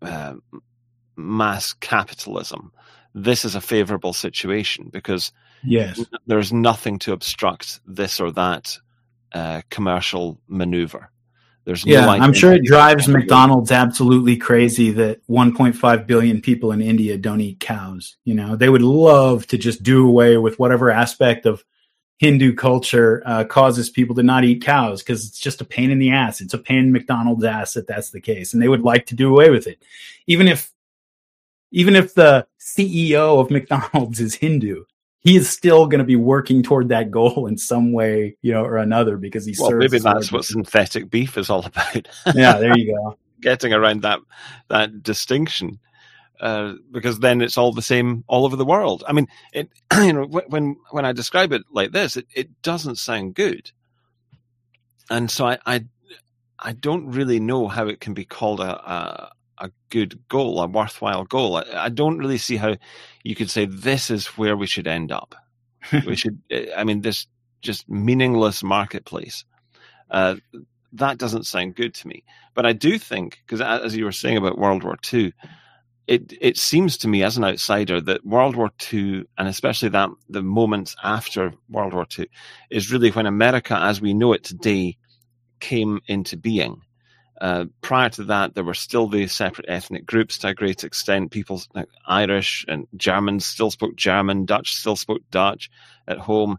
mass capitalism, this is a favorable situation because there's nothing to obstruct this or that commercial maneuver. I'm sure it drives McDonald's absolutely crazy that 1.5 billion people in India don't eat cows. They would love to just do away with whatever aspect of Hindu culture causes people to not eat cows, because it's just a pain in the ass. It's a pain in McDonald's ass that that's the case, and they would like to do away with it. Even if the CEO of McDonald's is Hindu, he is still going to be working toward that goal in some way, or another, because he serves. Well, maybe that's what synthetic beef is all about. Yeah, there you go. Getting around that distinction, because then it's all the same all over the world. I mean, when I describe it like this, it doesn't sound good, and so I don't really know how it can be called a a good goal, a worthwhile goal. I don't really see how you could say this is where we should end up. We should, this just meaningless marketplace. That doesn't sound good to me. But I do think, because as you were saying about World War II, it seems to me as an outsider that World War II, and especially the moments after World War II, is really when America as we know it today came into being. Prior to that, there were still the separate ethnic groups to a great extent. People like Irish and Germans still spoke German, Dutch still spoke Dutch at home.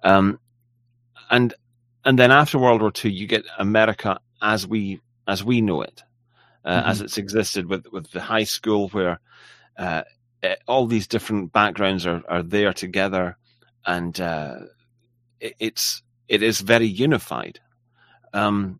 And then after World War II, you get America as we know it, as it's existed with the high school where all these different backgrounds are there together, and it is very unified. A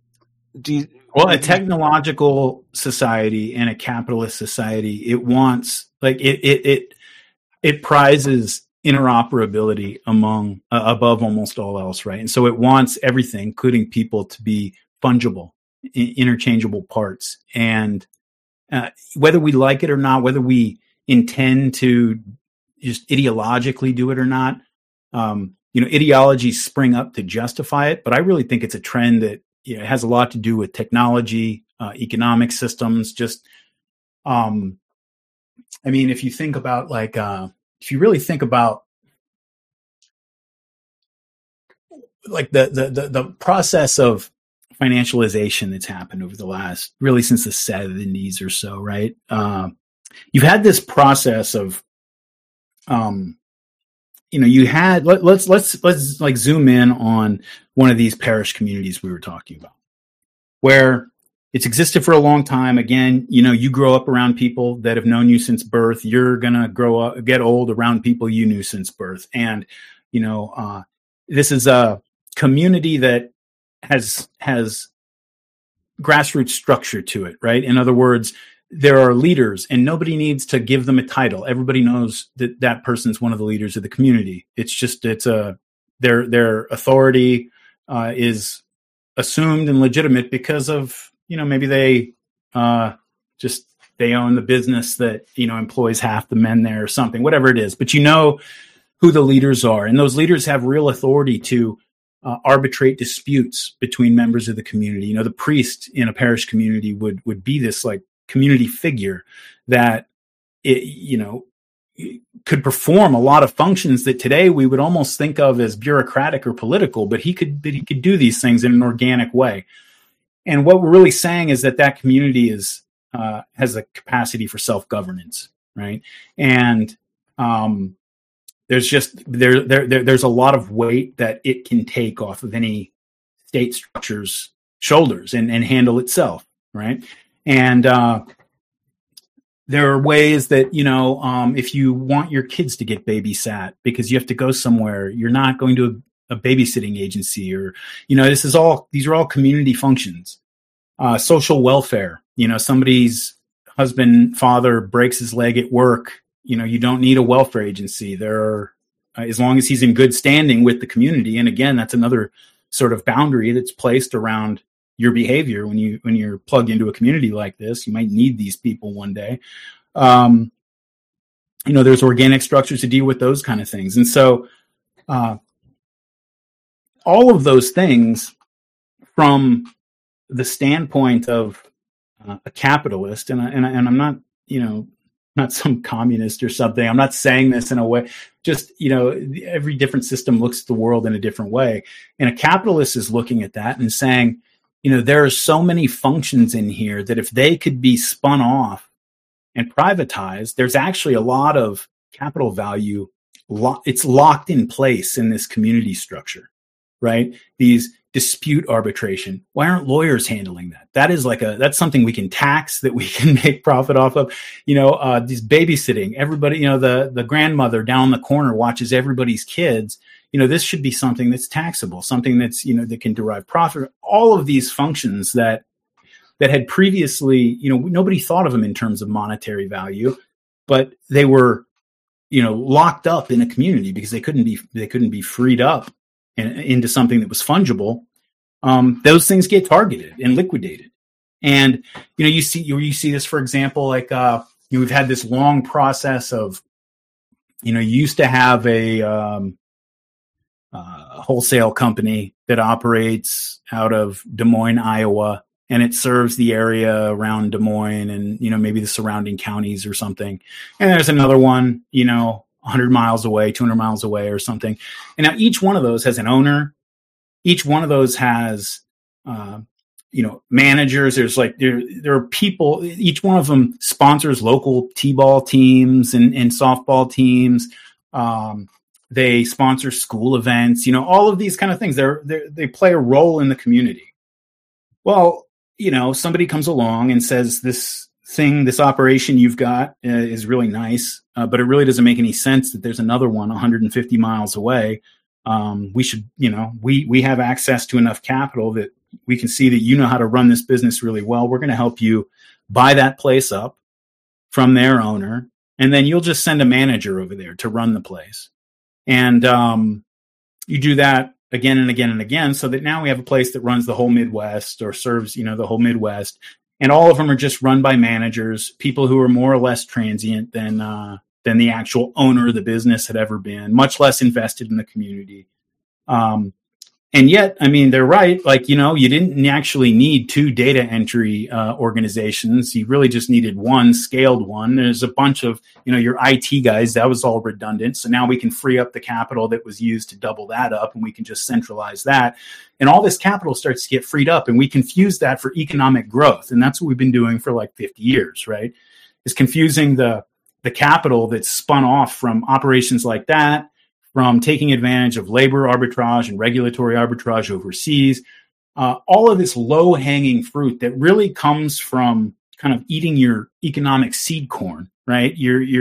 technological society and a capitalist society, it wants it prizes interoperability above almost all else, right? And so it wants everything, including people, to be fungible, interchangeable parts. And whether we like it or not, whether we intend to just ideologically do it or not, ideologies spring up to justify it. But I really think it's a trend that it has a lot to do with technology, economic systems. Just, if you think about if you really think about the process of financialization that's happened over the last, really since the 70s or so, right? You've had this process of, you had, let's like zoom in on one of these parish communities we were talking about, where it's existed for a long time. Again, you grow up around people that have known you since birth. You're going to grow up, get old around people you knew since birth. And, this is a community that has grassroots structure to it, right? In other words, there are leaders and nobody needs to give them a title. Everybody knows that person's one of the leaders of the community. Their authority is assumed and legitimate because of, maybe they own the business that, employs half the men there or something, whatever it is. But who the leaders are. And those leaders have real authority to arbitrate disputes between members of the community. The priest in a parish community would be this like community figure that, could perform a lot of functions that today we would almost think of as bureaucratic or political, but he could do these things in an organic way. And what we're really saying is that community has a capacity for self-governance, right? And there's a lot of weight that it can take off of any state structure's shoulders and handle itself, right? And there are ways that, if you want your kids to get babysat because you have to go somewhere, you're not going to a babysitting agency, or, these are all community functions. Social welfare, somebody's husband, father breaks his leg at work, you don't need a welfare agency. There are, as long as he's in good standing with the community. And again, that's another sort of boundary that's placed around your behavior when you're plugged into a community like this. You might need these people one day. There's organic structures to deal with those kind of things. And so, all of those things from the standpoint of a capitalist, and I'm not, not some communist or something. I'm not saying this in a way, just, every different system looks at the world in a different way. And a capitalist is looking at that and saying, there are so many functions in here that if they could be spun off and privatized, there's actually a lot of capital value. It's locked in place in this community structure, right? These dispute arbitration. Why aren't lawyers handling that? That's something we can tax, that we can make profit off of. These babysitting, everybody, the grandmother down the corner watches everybody's kids. This should be something that's taxable, something that's, that can derive profit. All of these functions that had previously, nobody thought of them in terms of monetary value, but they were, locked up in a community because they couldn't be freed up into something that was fungible. Those things get targeted and liquidated. And, you see this, for example, like, we've had this long process of, you used to have a wholesale company that operates out of Des Moines, Iowa, and it serves the area around Des Moines and, maybe the surrounding counties or something. And there's another one, 100 miles away, 200 miles away or something. And now each one of those has an owner. Each one of those has, managers. There's there are people, each one of them sponsors local t-ball teams and softball teams. They sponsor school events, all of these kind of things. They play a role in the community. Well, somebody comes along and says this operation you've got is really nice, but it really doesn't make any sense that there's another one 150 miles away. We should, we have access to enough capital that we can see that you know how to run this business really well. We're going to help you buy that place up from their owner, and then you'll just send a manager over there to run the place. And you do that again and again and again, so that now we have a place that runs the whole Midwest or serves, the whole Midwest. And all of them are just run by managers, people who are more or less transient than the actual owner of the business had ever been, much less invested in the community. And yet, they're right. You didn't actually need two data entry organizations. You really just needed one scaled one. There's a bunch of, your IT guys, that was all redundant. So now we can free up the capital that was used to double that up, and we can just centralize that. And all this capital starts to get freed up, and we confuse that for economic growth. And that's what we've been doing for 50 years, right? Is confusing the capital that's spun off from operations like that, from taking advantage of labor arbitrage and regulatory arbitrage overseas, all of this low-hanging fruit that really comes from kind of eating your economic seed corn, right?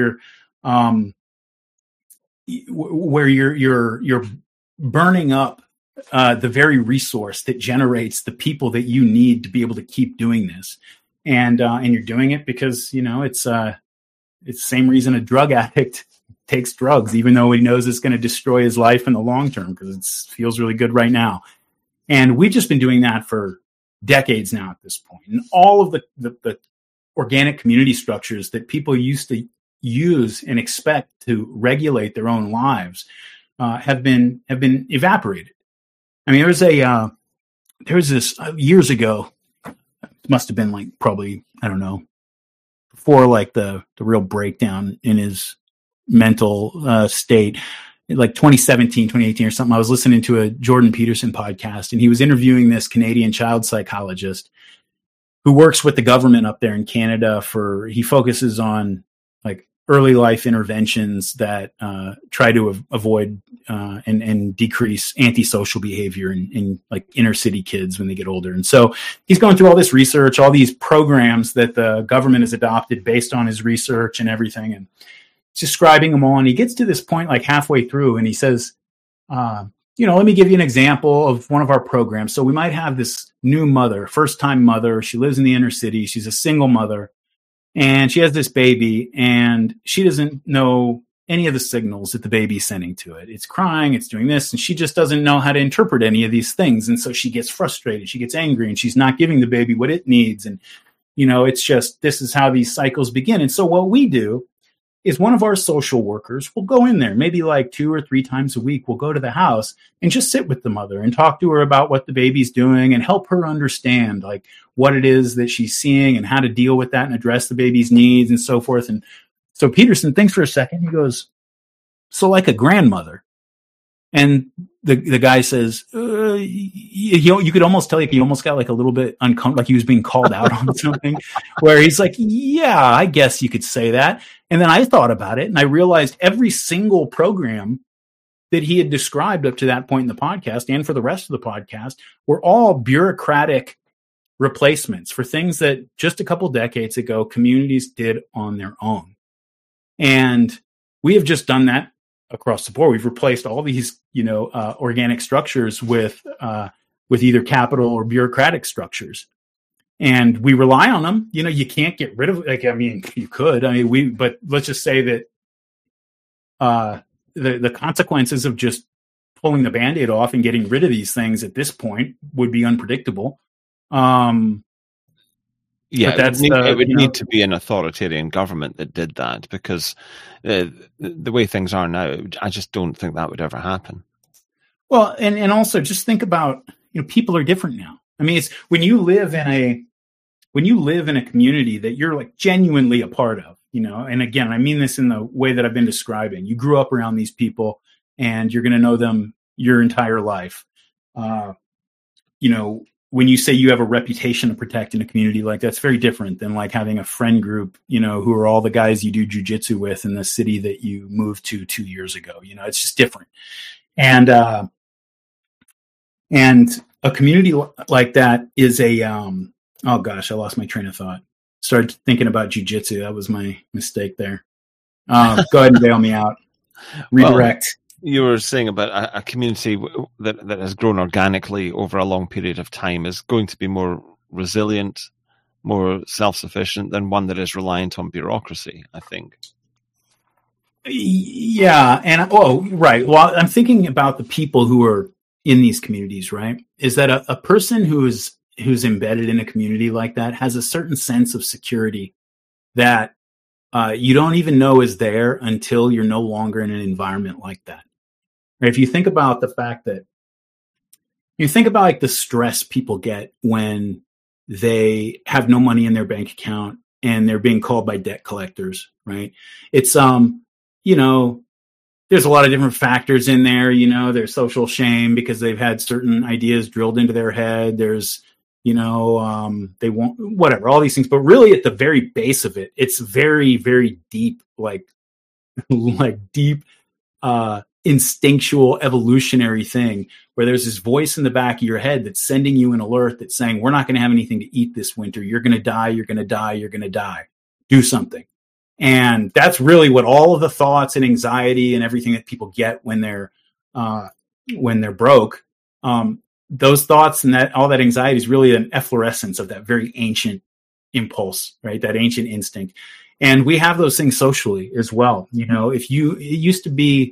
Where you're burning up the very resource that generates the people that you need to be able to keep doing this, and you're doing it because it's the same reason a drug addict takes drugs, even though he knows it's going to destroy his life in the long term, because it feels really good right now. And we've just been doing that for decades now at this point. And all of the organic community structures that people used to use and expect to regulate their own lives have been evaporated. There's this years ago, it must have been probably, I don't know, before the real breakdown in his mental state, 2017, 2018 or something. I was listening to a Jordan Peterson podcast, and he was interviewing this Canadian child psychologist who works with the government up there in Canada. He focuses on early life interventions that try to avoid and decrease antisocial behavior in inner city kids when they get older. And so he's going through all this research, all these programs that the government has adopted based on his research and everything, and describing them all. And he gets to this point halfway through, and he says, let me give you an example of one of our programs. So we might have this new mother, first-time mother. She lives in the inner city. She's a single mother, and she has this baby, and she doesn't know any of the signals that the baby's sending to it. It's crying, it's doing this, and she just doesn't know how to interpret any of these things. And so she gets frustrated, she gets angry, and she's not giving the baby what it needs. And, it's just, this is how these cycles begin. And so what we do is one of our social workers will go in there, maybe 2 or 3 times a week. We'll go to the house and just sit with the mother and talk to her about what the baby's doing and help her understand what it is that she's seeing and how to deal with that and address the baby's needs and so forth. And so Peterson thinks for a second. He goes, so like a grandmother. And the guy says, you could almost tell he almost got a little bit uncomfortable, like he was being called out on something, where he's like, yeah, I guess you could say that. And then I thought about it, and I realized every single program that he had described up to that point in the podcast and for the rest of the podcast were all bureaucratic replacements for things that just a couple decades ago communities did on their own. And we have just done that across the board. We've replaced all these, organic structures with either capital or bureaucratic structures, and we rely on them. You can't get rid of. You could. But let's just say that the consequences of just pulling the Band-Aid off and getting rid of these things at this point would be unpredictable. Yeah, But that's it would need to be an authoritarian government that did that, because the way things are now, I just don't think that would ever happen. Well, and also just think about, people are different now. I mean, it's when you live in a community that you're like genuinely a part of, and again, I mean this in the way that I've been describing. You grew up around these people and you're going to know them your entire life. When you say you have a reputation to protect in a community, like that's very different than like having a friend group, who are all the guys you do jujitsu with in the city that you moved to 2 years ago. It's just different. And a community like that is oh gosh, I lost my train of thought. Started thinking about jujitsu. That was my mistake there. Go ahead and bail me out. Redirect. Well, you were saying about a community that has grown organically over a long period of time is going to be more resilient, more self-sufficient than one that is reliant on bureaucracy, I think. Yeah. And, right. Well, I'm thinking about the people who are in these communities, right? Is that a person who's embedded in a community like that has a certain sense of security that you don't even know is there until you're no longer in an environment like that. If you think about the fact that like the stress people get when they have no money in their bank account and they're being called by debt collectors, right? It's, there's a lot of different factors in there. There's social shame because they've had certain ideas drilled into their head. There's, they won't, whatever, all these things. But really at the very base of it, it's very, very deep, like deep, instinctual evolutionary thing where there's this voice in the back of your head that's sending you an alert that's saying, we're not going to have anything to eat this winter. You're going to die. You're going to die. You're going to die. Do something. And that's really what all of the thoughts and anxiety and everything that people get when they're broke. Those thoughts and that all that anxiety is really an efflorescence of that very ancient impulse, right? That ancient instinct. And we have those things socially as well. It used to be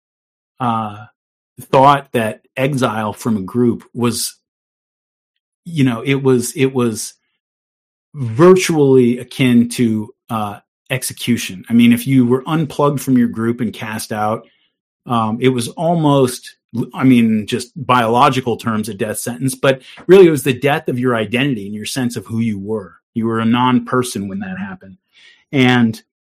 thought that exile from a group was, it was virtually akin to execution. I mean, if you were unplugged from your group and cast out, it was almost, just biological terms, a death sentence, but really it was the death of your identity and your sense of who you were. You were a non-person when that happened. And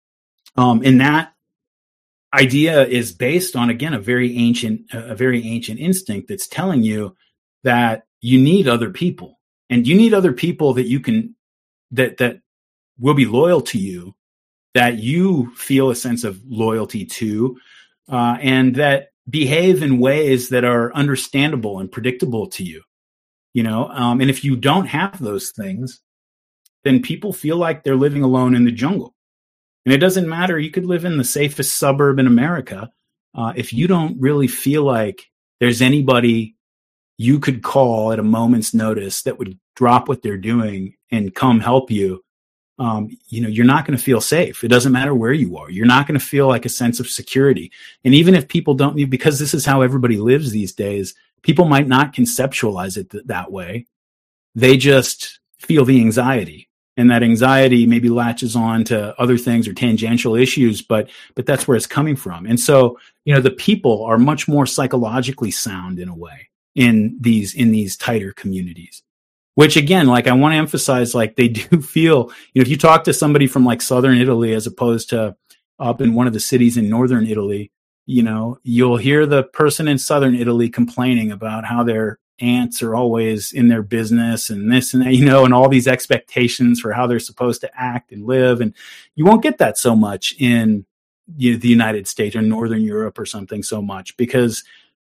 that idea is based on, again, a very ancient instinct that's telling you that you need other people, and you need other people that you can, that will be loyal to you, that you feel a sense of loyalty to, and that behave in ways that are understandable and predictable to you, and if you don't have those things, then people feel like they're living alone in the jungle. And it doesn't matter. You could live in the safest suburb in America. If you don't really feel like there's anybody you could call at a moment's notice that would drop what they're doing and come help you, you're not going to feel safe. It doesn't matter where you are. You're not going to feel like a sense of security. And even if people don't, because this is how everybody lives these days, people might not conceptualize it that way. They just feel the anxiety. And that anxiety maybe latches on to other things or tangential issues, but that's where it's coming from. And so, the people are much more psychologically sound in a way in these tighter communities, which again, like I want to emphasize, like they do feel, if you talk to somebody from like Southern Italy, as opposed to up in one of the cities in Northern Italy, you'll hear the person in Southern Italy complaining about how their aunts are always in their business and this and that, and all these expectations for how they're supposed to act and live. And you won't get that so much in the United States or Northern Europe or something so much because,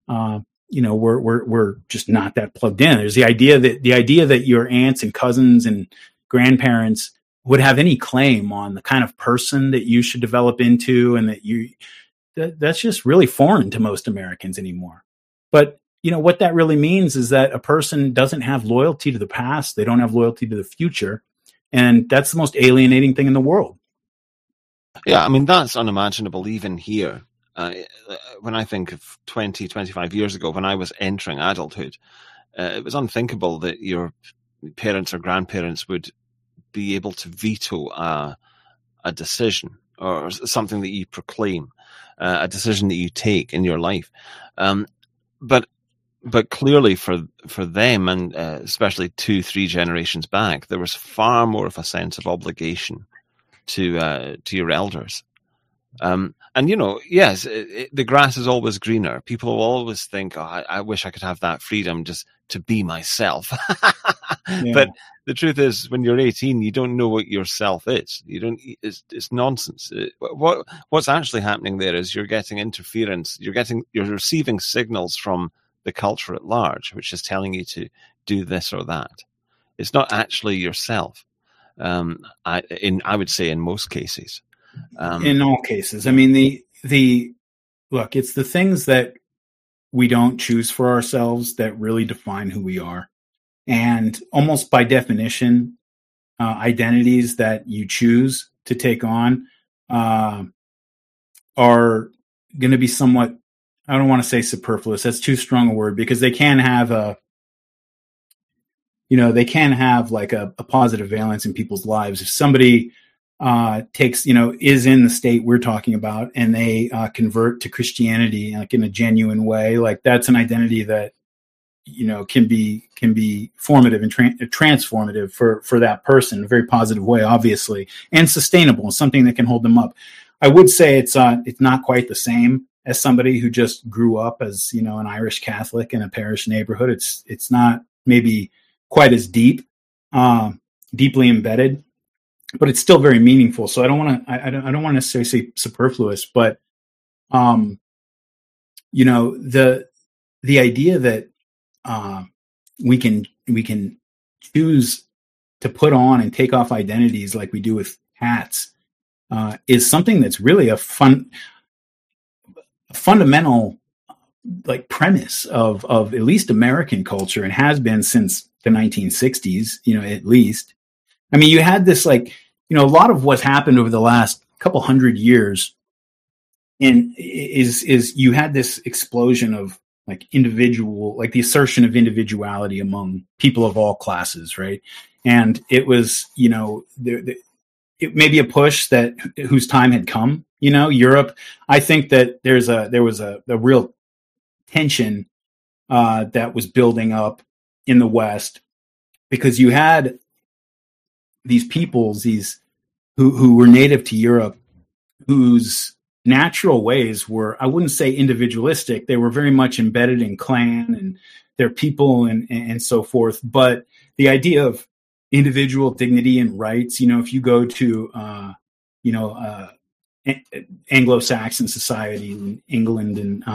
we're just not that plugged in. There's the idea that your aunts and cousins and grandparents would have any claim on the kind of person that you should develop into, and that's just really foreign to most Americans anymore. But what that really means is that a person doesn't have loyalty to the past. They don't have loyalty to the future. And that's the most alienating thing in the world. Yeah, I mean, that's unimaginable even here. When I think of 20, 25 years ago, when I was entering adulthood, it was unthinkable that your parents or grandparents would be able to veto a decision or something that you proclaim, a decision that you take in your life. But clearly for them, and especially 2-3 generations back, there was far more of a sense of obligation to your elders. And yes, the grass is always greener. People will always think, I wish I could have that freedom just to be myself. Yeah. But the truth is, when you're 18, you don't know what yourself is. You don't. It's nonsense. What's actually happening there is you're getting interference. You're receiving signals from the culture at large, which is telling you to do this or that. It's not actually yourself. I would say in most cases. In all cases, I mean, look, it's the things that we don't choose for ourselves that really define who we are. And almost by definition, identities that you choose to take on are going to be somewhat, I don't want to say superfluous. That's too strong a word, because they can have like a positive valence in people's lives. If somebody takes, is in the state we're talking about, and they convert to Christianity like in a genuine way, like that's an identity that can be formative and transformative for that person in a very positive way, obviously, and sustainable, and something that can hold them up. I would say it's not quite the same as somebody who just grew up as an Irish Catholic in a parish neighborhood. It's not maybe quite as deeply embedded, but it's still very meaningful. So I don't want to necessarily say superfluous, but the idea that we can choose to put on and take off identities like we do with hats is something that's really a fundamental like premise of at least American culture, and has been since the 1960s, at least. I mean, you had this a lot of what's happened over the last couple hundred years is you had this explosion of the assertion of individuality among people of all classes, right? And it was, it may be a push whose time had come. Europe. I think that there was a real tension that was building up in the West, because you had these peoples, who were native to Europe, whose natural ways were, I wouldn't say individualistic. They were very much embedded in clan and their people and so forth. But the idea of individual dignity and rights, if you go to, Anglo-Saxon society in England and,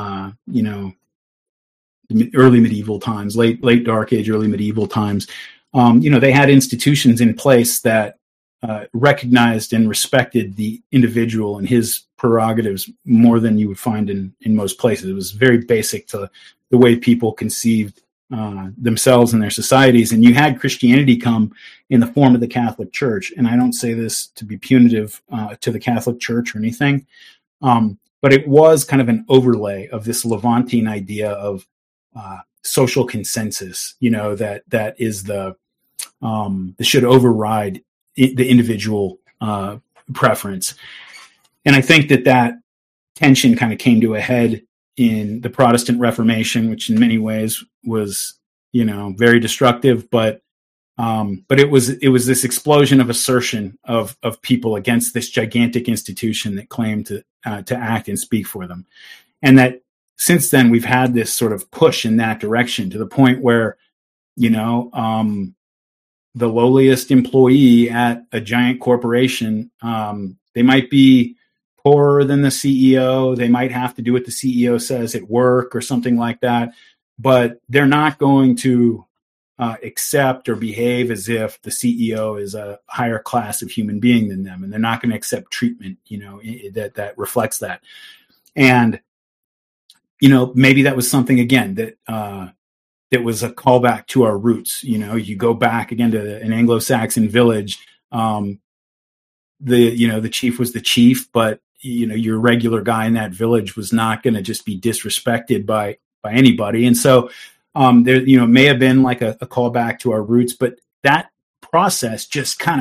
early medieval times, late Dark Age, early medieval times, they had institutions in place that recognized and respected the individual and his prerogatives more than you would find in most places. It was very basic to the way people conceived themselves and their societies. And you had Christianity come in the form of the Catholic Church. And I don't say this to be punitive to the Catholic Church or anything, but it was kind of an overlay of this Levantine idea of social consensus, that is that should override the individual preference. And I think that tension kind of came to a head in the Protestant Reformation, which in many ways was, very destructive, but it was this explosion of assertion of people against this gigantic institution that claimed to act and speak for them. And that since then we've had this sort of push in that direction, to the point where, the lowliest employee at a giant corporation, they might be poorer than the CEO. They might have to do what the CEO says at work or something like that, but they're not going to accept or behave as if the CEO is a higher class of human being than them, and they're not going to accept treatment, that reflects that. And maybe that was something again that was a callback to our roots. You go back again to an Anglo-Saxon village. The chief was the chief, but your regular guy in that village was not going to just be disrespected by anybody. And so there may have been like a callback to our roots, but that process just kind of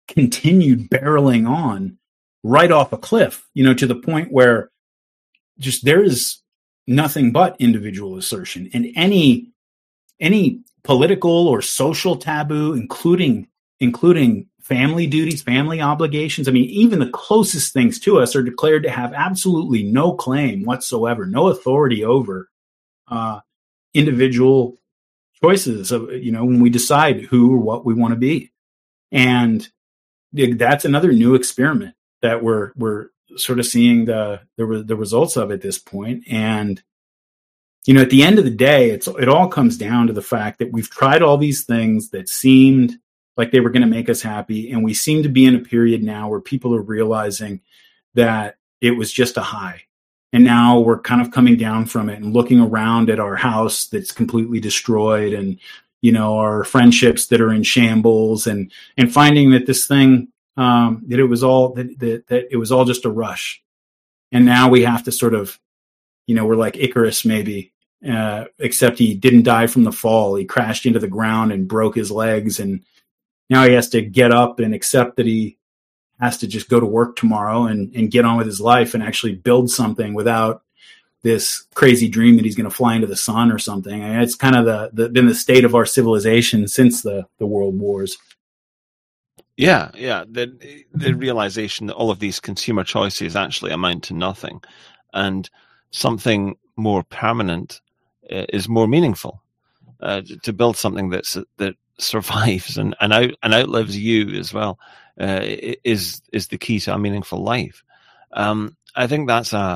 continued barreling on right off a cliff, to the point where just there is nothing but individual assertion, and any political or social taboo, including family duties, family obligations. I mean, even the closest things to us are declared to have absolutely no claim whatsoever, no authority over individual choices of, when we decide who or what we want to be. And that's another new experiment that we're sort of seeing the results of at this point. And, at the end of the day, it all comes down to the fact that we've tried all these things that seemed like they were going to make us happy. And we seem to be in a period now where people are realizing that it was just a high. And now we're kind of coming down from it and looking around at our house that's completely destroyed, and, our friendships that are in shambles, and finding that this thing, that it was all, that it was all just a rush. And now we have to sort of, we're like Icarus maybe, except he didn't die from the fall. He crashed into the ground and broke his legs. And now he has to get up and accept that he has to just go to work tomorrow and get on with his life and actually build something without this crazy dream that he's going to fly into the sun or something. And it's kind of been the state of our civilization since the world wars. Yeah. The realization that all of these consumer choices actually amount to nothing, and something more permanent is more meaningful. To build something that survives and outlives you as well is the key to a meaningful life. I think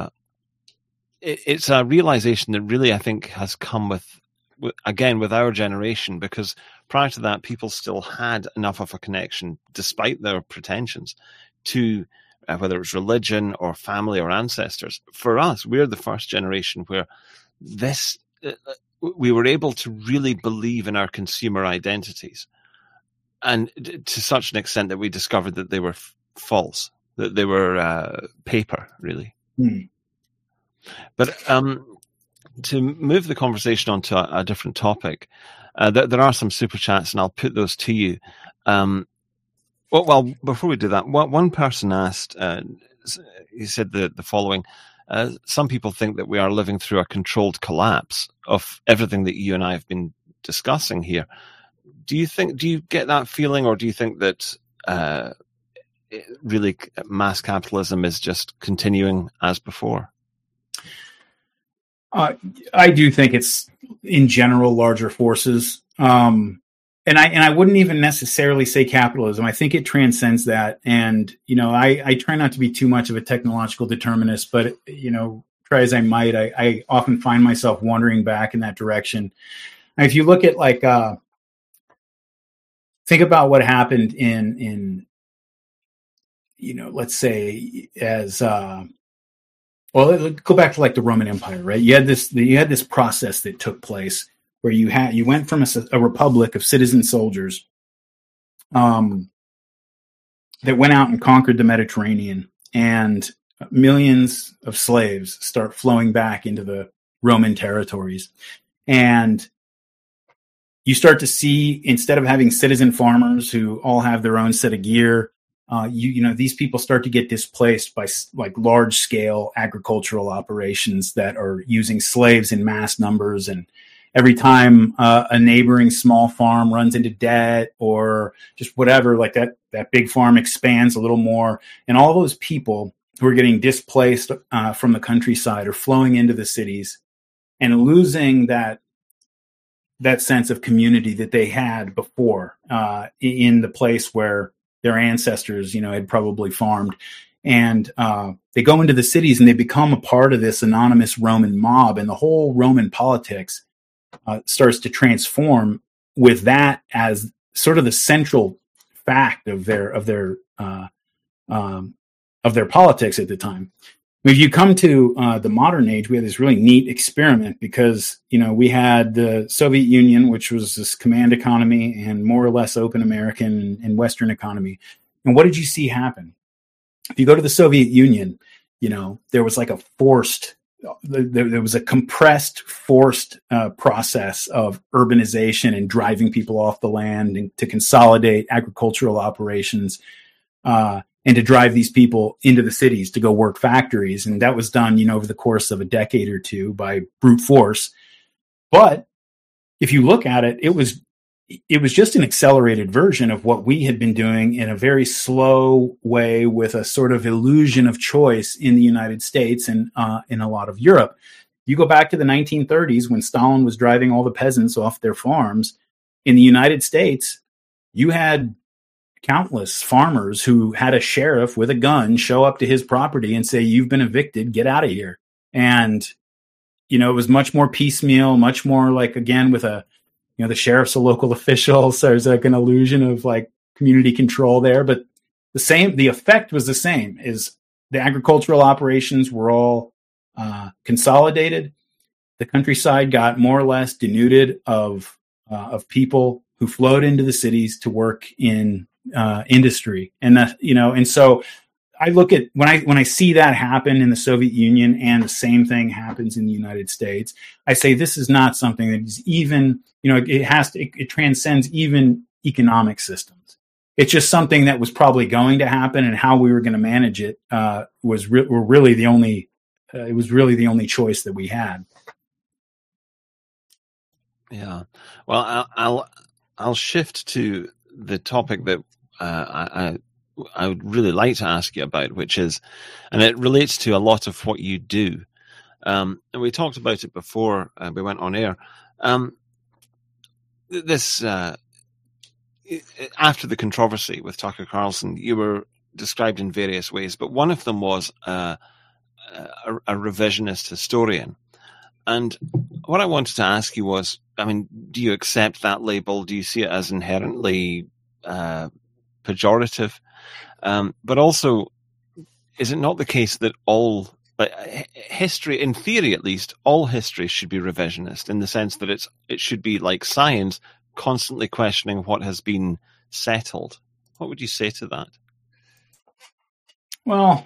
it's a realization that really, I think, has come with our generation, because prior to that, people still had enough of a connection, despite their pretensions, to whether it was religion or family or ancestors. For us, we're the first generation where we were able to really believe in our consumer identities, and to such an extent that we discovered that they were false, that they were paper, really. But to move the conversation onto a different topic, there are some super chats, and I'll put those to you. Well, before we do that, one person asked, he said the following: some people think that we are living through a controlled collapse of everything that you and I have been discussing here. Do you get that feeling, or do you think that really mass capitalism is just continuing as before? I do think it's, in general, larger forces. And I wouldn't even necessarily say capitalism. I think it transcends that. And, I try not to be too much of a technological determinist, but, try as I might, I often find myself wandering back in that direction. And if you look at think about what happened in let's say as, well, go back to the Roman Empire, right? You had this process that took place where you went from a republic of citizen soldiers that went out and conquered the Mediterranean, and millions of slaves start flowing back into the Roman territories. And you start to see, instead of having citizen farmers who all have their own set of gear, these people start to get displaced by large scale agricultural operations that are using slaves in mass numbers. And every time a neighboring small farm runs into debt or just whatever, that big farm expands a little more, and all those people who are getting displaced from the countryside are flowing into the cities and losing that sense of community that they had before in the place where their ancestors, had probably farmed. And they go into the cities and they become a part of this anonymous Roman mob, and the whole Roman politics starts to transform with that as sort of the central fact of their politics at the time. If you come to the modern age, we had this really neat experiment because, we had the Soviet Union, which was this command economy and more or less open American and Western economy. And what did you see happen? If you go to the Soviet Union, there was a forced there was a compressed, forced process of urbanization and driving people off the land and to consolidate agricultural operations and to drive these people into the cities to go work factories. And that was done, over the course of a decade or two by brute force. But if you look at it, it was just an accelerated version of what we had been doing in a very slow way with a sort of illusion of choice in the United States and in a lot of Europe. You go back to the 1930s when Stalin was driving all the peasants off their farms. In the United States, you had countless farmers who had a sheriff with a gun show up to his property and say, "You've been evicted, get out of here." And, it was much more piecemeal, much more like, again, with the sheriff's a local official. So there's like an illusion of like community control there, but the effect was the same. Is the agricultural operations were all consolidated. The countryside got more or less denuded of people who flowed into the cities to work in industry. And that, and so I look at when I see that happen in the Soviet Union and the same thing happens in the United States, I say this is not something that is even, it transcends even economic systems. It's just something that was probably going to happen, and how we were going to manage it was really the only choice that we had. Yeah. Well, I'll shift to the topic that I would really like to ask you about, which is, and it relates to a lot of what you do. And we talked about it before we went on air. After the controversy with Tucker Carlson, you were described in various ways, but one of them was a revisionist historian. And what I wanted to ask you was, do you accept that label? Do you see it as inherently pejorative? But also, is it not the case that all history, in theory at least, all history should be revisionist, in the sense that it should be like science, constantly questioning what has been settled? What would you say to that? Well,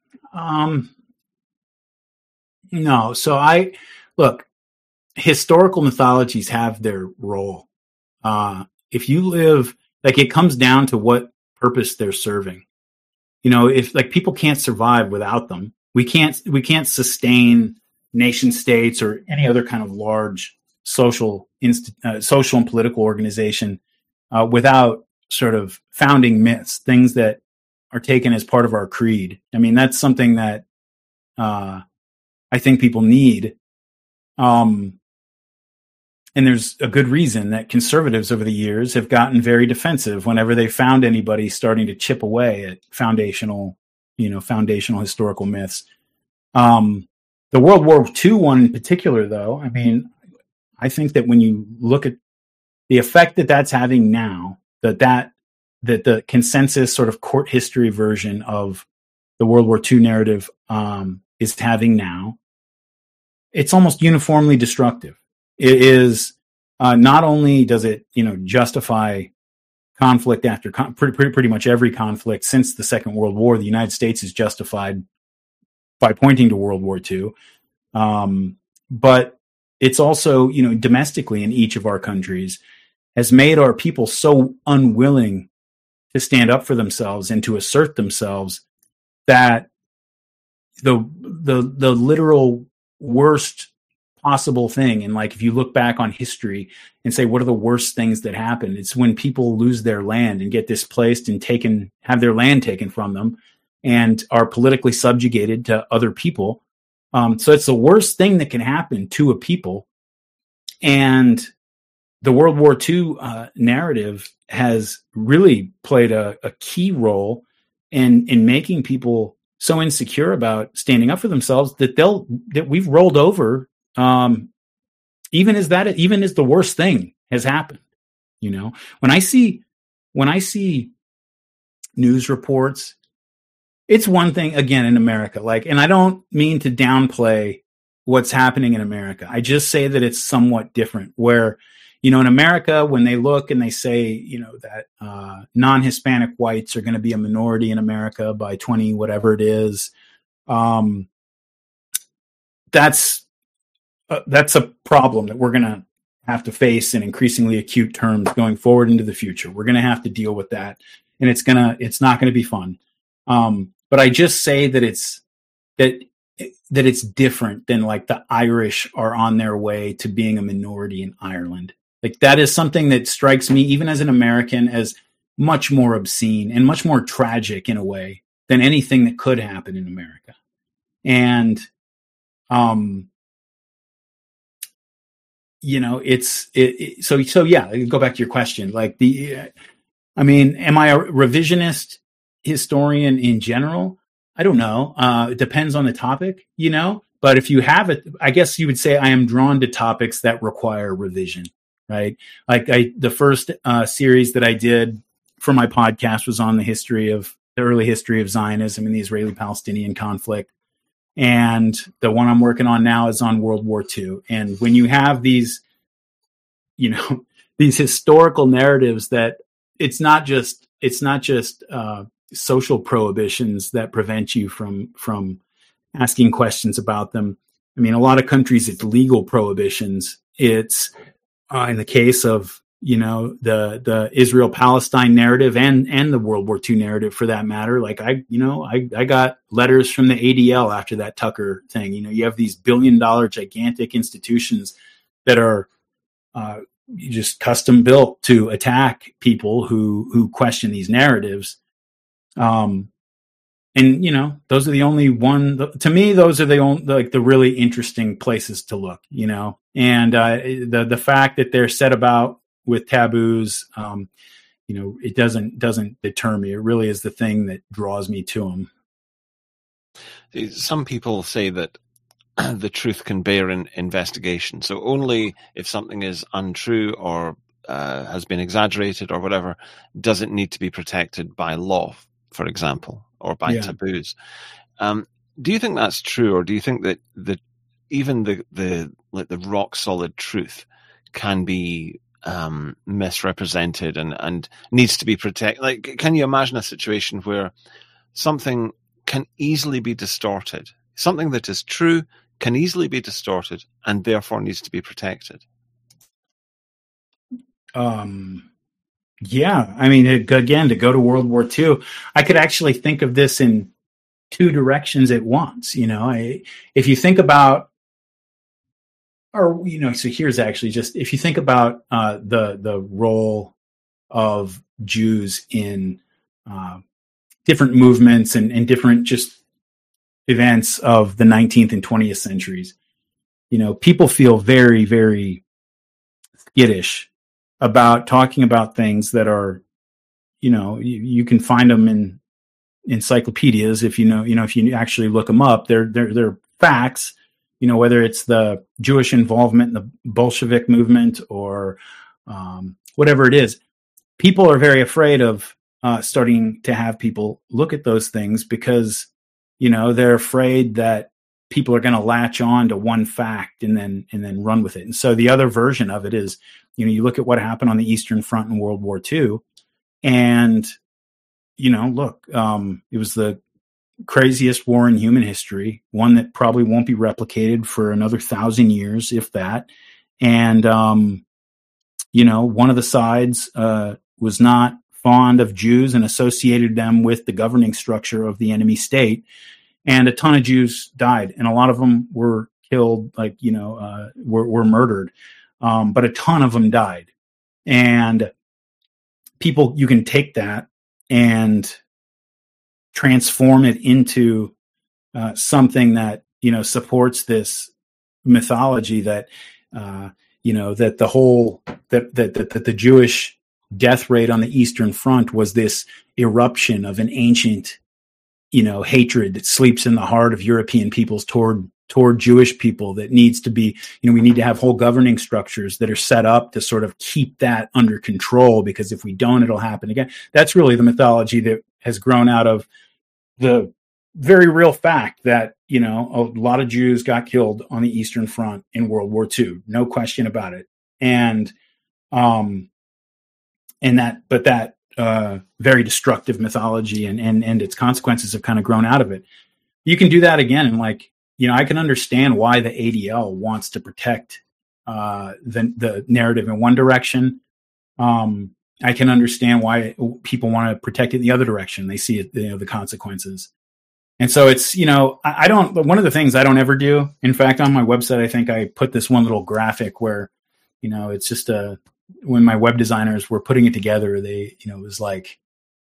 no. So look, historical mythologies have their role. If you live, it comes down to what purpose they're serving. If people can't survive without them, we can't sustain nation states or any other kind of large social and political organization without sort of founding myths, things that are taken as part of our creed. That's something that I think people need. And there's a good reason that conservatives over the years have gotten very defensive whenever they found anybody starting to chip away at foundational historical myths. The World War II one in particular, though, I think that when you look at the effect that that's having now, that the consensus sort of court history version of the World War II narrative is having now, it's almost uniformly destructive. It is not only does it, justify conflict after pretty much every conflict since the Second World War. The United States is justified by pointing to World War II, but it's also, domestically in each of our countries has made our people so unwilling to stand up for themselves and to assert themselves that the literal worst possible thing. And if you look back on history and say, what are the worst things that happen? It's when people lose their land and get displaced and have their land taken from them and are politically subjugated to other people. So it's the worst thing that can happen to a people. And the World War II narrative has really played a key role in making people so insecure about standing up for themselves that we've rolled over. Even as the worst thing has happened, when I see news reports, it's one thing again in America, and I don't mean to downplay what's happening in America. I just say that it's somewhat different where, in America, when they look and they say, that non-Hispanic whites are going to be a minority in America by 20, whatever it is, that's a problem that we're going to have to face in increasingly acute terms going forward into the future. We're going to have to deal with that, and it's not going to be fun. But I just say that it's different than like the Irish are on their way to being a minority in Ireland. Like that is something that strikes me, even as an American, as much more obscene and much more tragic in a way than anything that could happen in America. And, so yeah, go back to your question. Like am I a revisionist historian in general? I don't know. It depends on the topic, but if you have it, I guess you would say I am drawn to topics that require revision, right? Like the first series that I did for my podcast was on the early history of Zionism and the Israeli-Palestinian conflict. And the one I'm working on now is on World War II. And when you have these, these historical narratives that it's not just social prohibitions that prevent you from asking questions about them. I mean, a lot of countries, it's legal prohibitions. It's in the case of, the Israel-Palestine narrative and the World War II narrative for that matter. Like I got letters from the ADL after that Tucker thing. You have these billion-dollar gigantic institutions that are just custom built to attack people who question these narratives. And those are the only to me, those are the only, like the really interesting places to look, and the fact that they're set about with taboos, it doesn't deter me. It really is the thing that draws me to them. Some people say that the truth can bear an investigation. So only if something is untrue or has been exaggerated or whatever, does it need to be protected by law, for example, or by taboos. Do you think that's true, or do you think that even the rock solid truth can be misrepresented and needs to be protected? Like, can you imagine a situation where something can easily be distorted? Something that is true can easily be distorted and therefore needs to be protected. Yeah, I mean, again, to go to World War II, I could actually think of this in two directions at once. If you think about, so here's actually just, if you think about the role of Jews in different movements and different just events of the 19th and 20th centuries, people feel very, very skittish about talking about things that are, you can find them in encyclopedias if if you actually look them up. They're facts, whether it's the Jewish involvement in the Bolshevik movement or whatever it is. People are very afraid of starting to have people look at those things because, they're afraid that people are going to latch on to one fact and then run with it. And so the other version of it is, you look at what happened on the Eastern Front in World War II, and, look, it was the craziest war in human history, one that probably won't be replicated for another 1,000 years, if that. And, one of the sides was not fond of Jews and associated them with the governing structure of the enemy state. And a ton of Jews died, and a lot of them were killed, were murdered. But a ton of them died. And people, you can take that and transform it into something that, supports this mythology that, that the Jewish death rate on the Eastern Front was this eruption of an ancient, hatred that sleeps in the heart of European peoples toward Jewish people that needs to be, we need to have whole governing structures that are set up to sort of keep that under control, because if we don't, it'll happen again. That's really the mythology that has grown out of the very real fact that, a lot of Jews got killed on the Eastern Front in World War II. No question about it. And that very destructive mythology and its consequences have kind of grown out of it. You can do that again in I can understand why the ADL wants to protect the narrative in one direction. I can understand why people want to protect it in the other direction. They see it, the consequences. And so it's, one of the things I don't ever do, in fact, on my website, I think I put this one little graphic where, it's just when my web designers were putting it together, they, it was like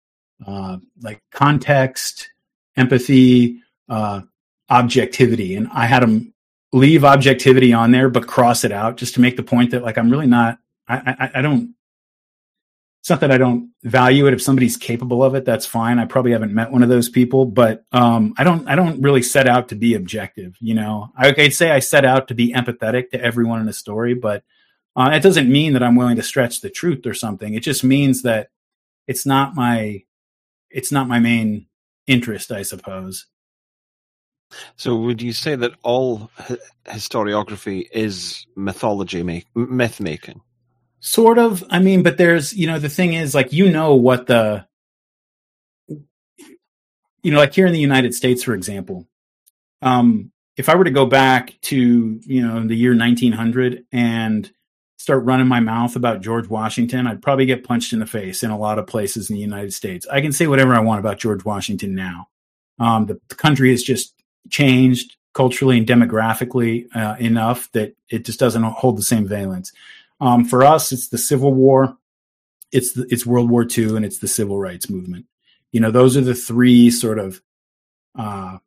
context, empathy, objectivity. And I had them leave objectivity on there, but cross it out just to make the point that, like, I'm really not, I don't, it's not that I don't value it. If somebody's capable of it, that's fine. I probably haven't met one of those people, but I don't really set out to be objective. I'd say I set out to be empathetic to everyone in the story, but it doesn't mean that I'm willing to stretch the truth or something. It just means that it's not my main interest, I suppose. So would you say that all historiography is myth making? Sort of. I mean, but there's, the thing is, like, what like here in the United States, for example, if I were to go back to, the year 1900 and start running my mouth about George Washington, I'd probably get punched in the face in a lot of places in the United States. I can say whatever I want about George Washington now. The country has just changed culturally and demographically enough that it just doesn't hold the same valence. For us, it's the Civil War, it's World War II, and it's the Civil Rights Movement. Those are the three sort of one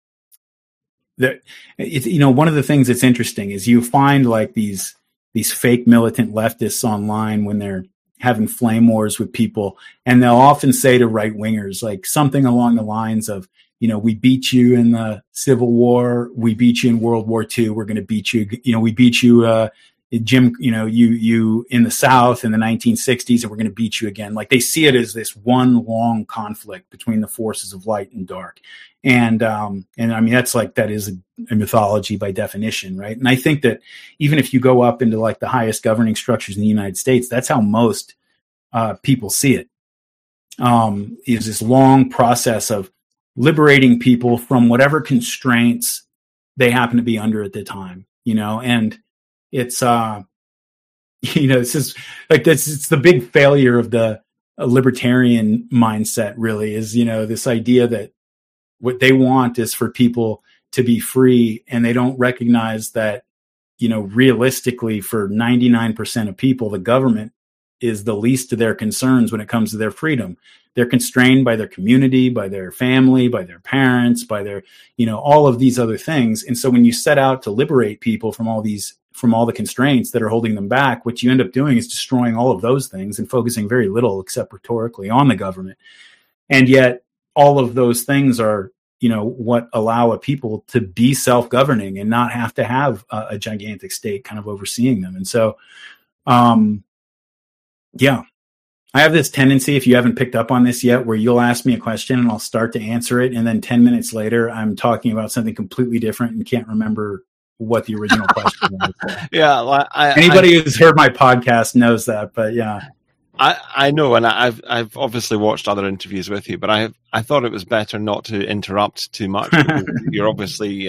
of the things that's interesting is you find like these fake militant leftists online when they're having flame wars with people, and they'll often say to right wingers like something along the lines of, we beat you in the Civil War, we beat you in World War II, we're going to beat you, we beat you, Jim, you in the South in the 1960s, and we're going to beat you again. Like, they see it as this one long conflict between the forces of light and dark. And I mean, that is a mythology by definition, right? And I think that even if you go up into like the highest governing structures in the United States, that's how most people see it. Is this long process of liberating people from whatever constraints they happen to be under at the time, and it's, it's just like this, it's the big failure of the libertarian mindset, really, is, this idea that what they want is for people to be free, and they don't recognize that, realistically, for 99% of people, the government is the least of their concerns when it comes to their freedom. They're constrained by their community, by their family, by their parents, by their, all of these other things. And so when you set out to liberate people from all the constraints that are holding them back, what you end up doing is destroying all of those things and focusing very little, except rhetorically, on the government. And yet all of those things are, what allow a people to be self-governing and not have to have a gigantic state kind of overseeing them. And so, I have this tendency, if you haven't picked up on this yet, where you'll ask me a question and I'll start to answer it, and then 10 minutes later, I'm talking about something completely different and can't remember what the original question was. Yeah, well, anybody who's heard my podcast knows that, but yeah. I know, and I've obviously watched other interviews with you, but I thought it was better not to interrupt too much. You're obviously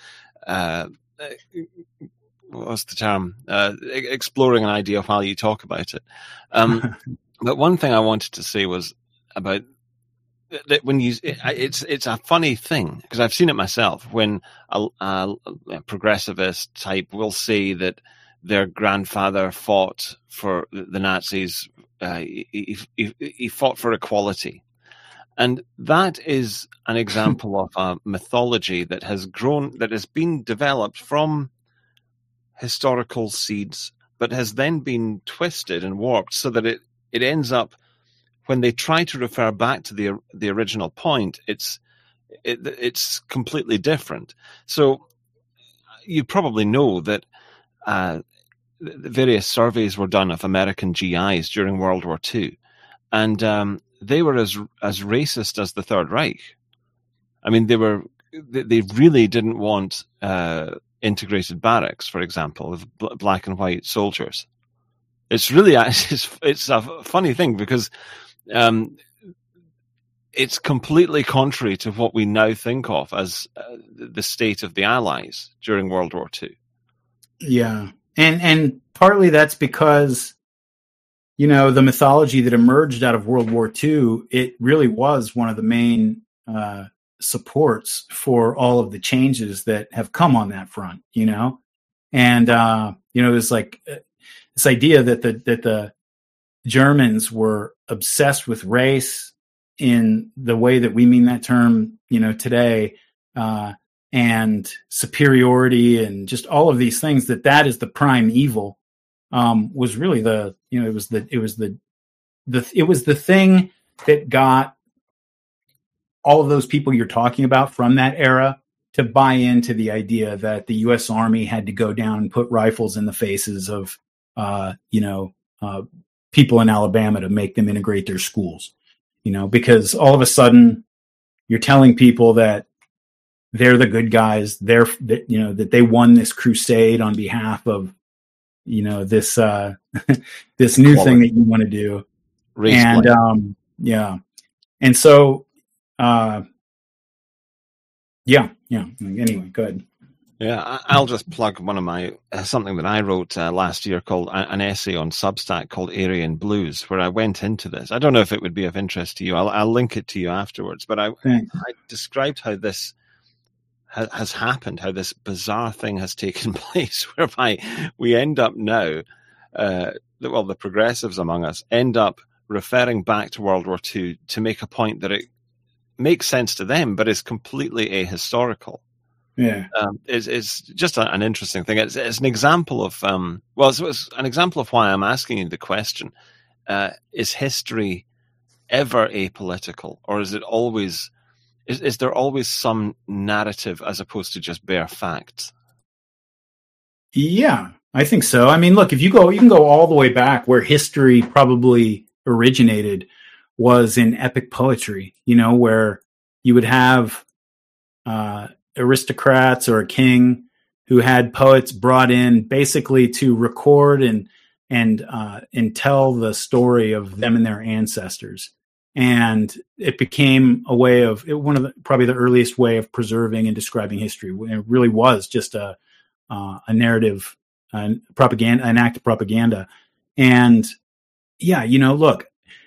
what's the term? Exploring an idea while you talk about it. But one thing I wanted to say was about that when it's a funny thing, because I've seen it myself, when a progressivist type will say that their grandfather fought for the Nazis, he fought for equality. And that is an example of a mythology that has grown, that has been developed from historical seeds, but has then been twisted and warped so that it ends up, when they try to refer back to the original point, it's completely different. So you probably know that various surveys were done of American GIs during World War II, and they were as racist as the Third Reich. I mean, they really didn't want integrated barracks, for example, with black and white soldiers. It's really it's a funny thing, because it's completely contrary to what we now think of as the state of the Allies during World War II. Yeah. And partly that's because, you know, the mythology that emerged out of World War II, it really was one of the main supports for all of the changes that have come on that front, you know? And, you know, it's like this idea that the Germans were obsessed with race in the way that we mean that term, you know, today, and superiority and just all of these things, that is the prime evil, was really the, you know, it was the thing that got all of those people you're talking about from that era to buy into the idea that the U.S. Army had to go down and put rifles in the faces of, people in Alabama to make them integrate their schools, you know, because all of a sudden you're telling people that they're the good guys, that they won this crusade on behalf of, you know, this this new thing that you want to do. And yeah. And so anyway, go ahead. Yeah, I'll just plug one of my something that I wrote last year called an essay on Substack called Aryan Blues, where I went into this. I don't know if it would be of interest to you. I'll link it to you afterwards. But I described how this has happened, how this bizarre thing has taken place, whereby we end up now, the progressives among us end up referring back to World War II to make a point that it makes sense to them, but is completely ahistorical. Yeah, it's just an interesting thing. It's an example of it's an example of why I'm asking you the question: is history ever apolitical, or is it always? Is there always some narrative as opposed to just bare facts? Yeah, I think so. I mean, look, you can go all the way back where history probably originated was in epic poetry, you know, where you would have aristocrats or a king who had poets brought in basically to record and tell the story of them and their ancestors. And it became a way of probably the earliest way of preserving and describing history. It really was just a narrative, propaganda, an act of propaganda. And yeah, you know, look,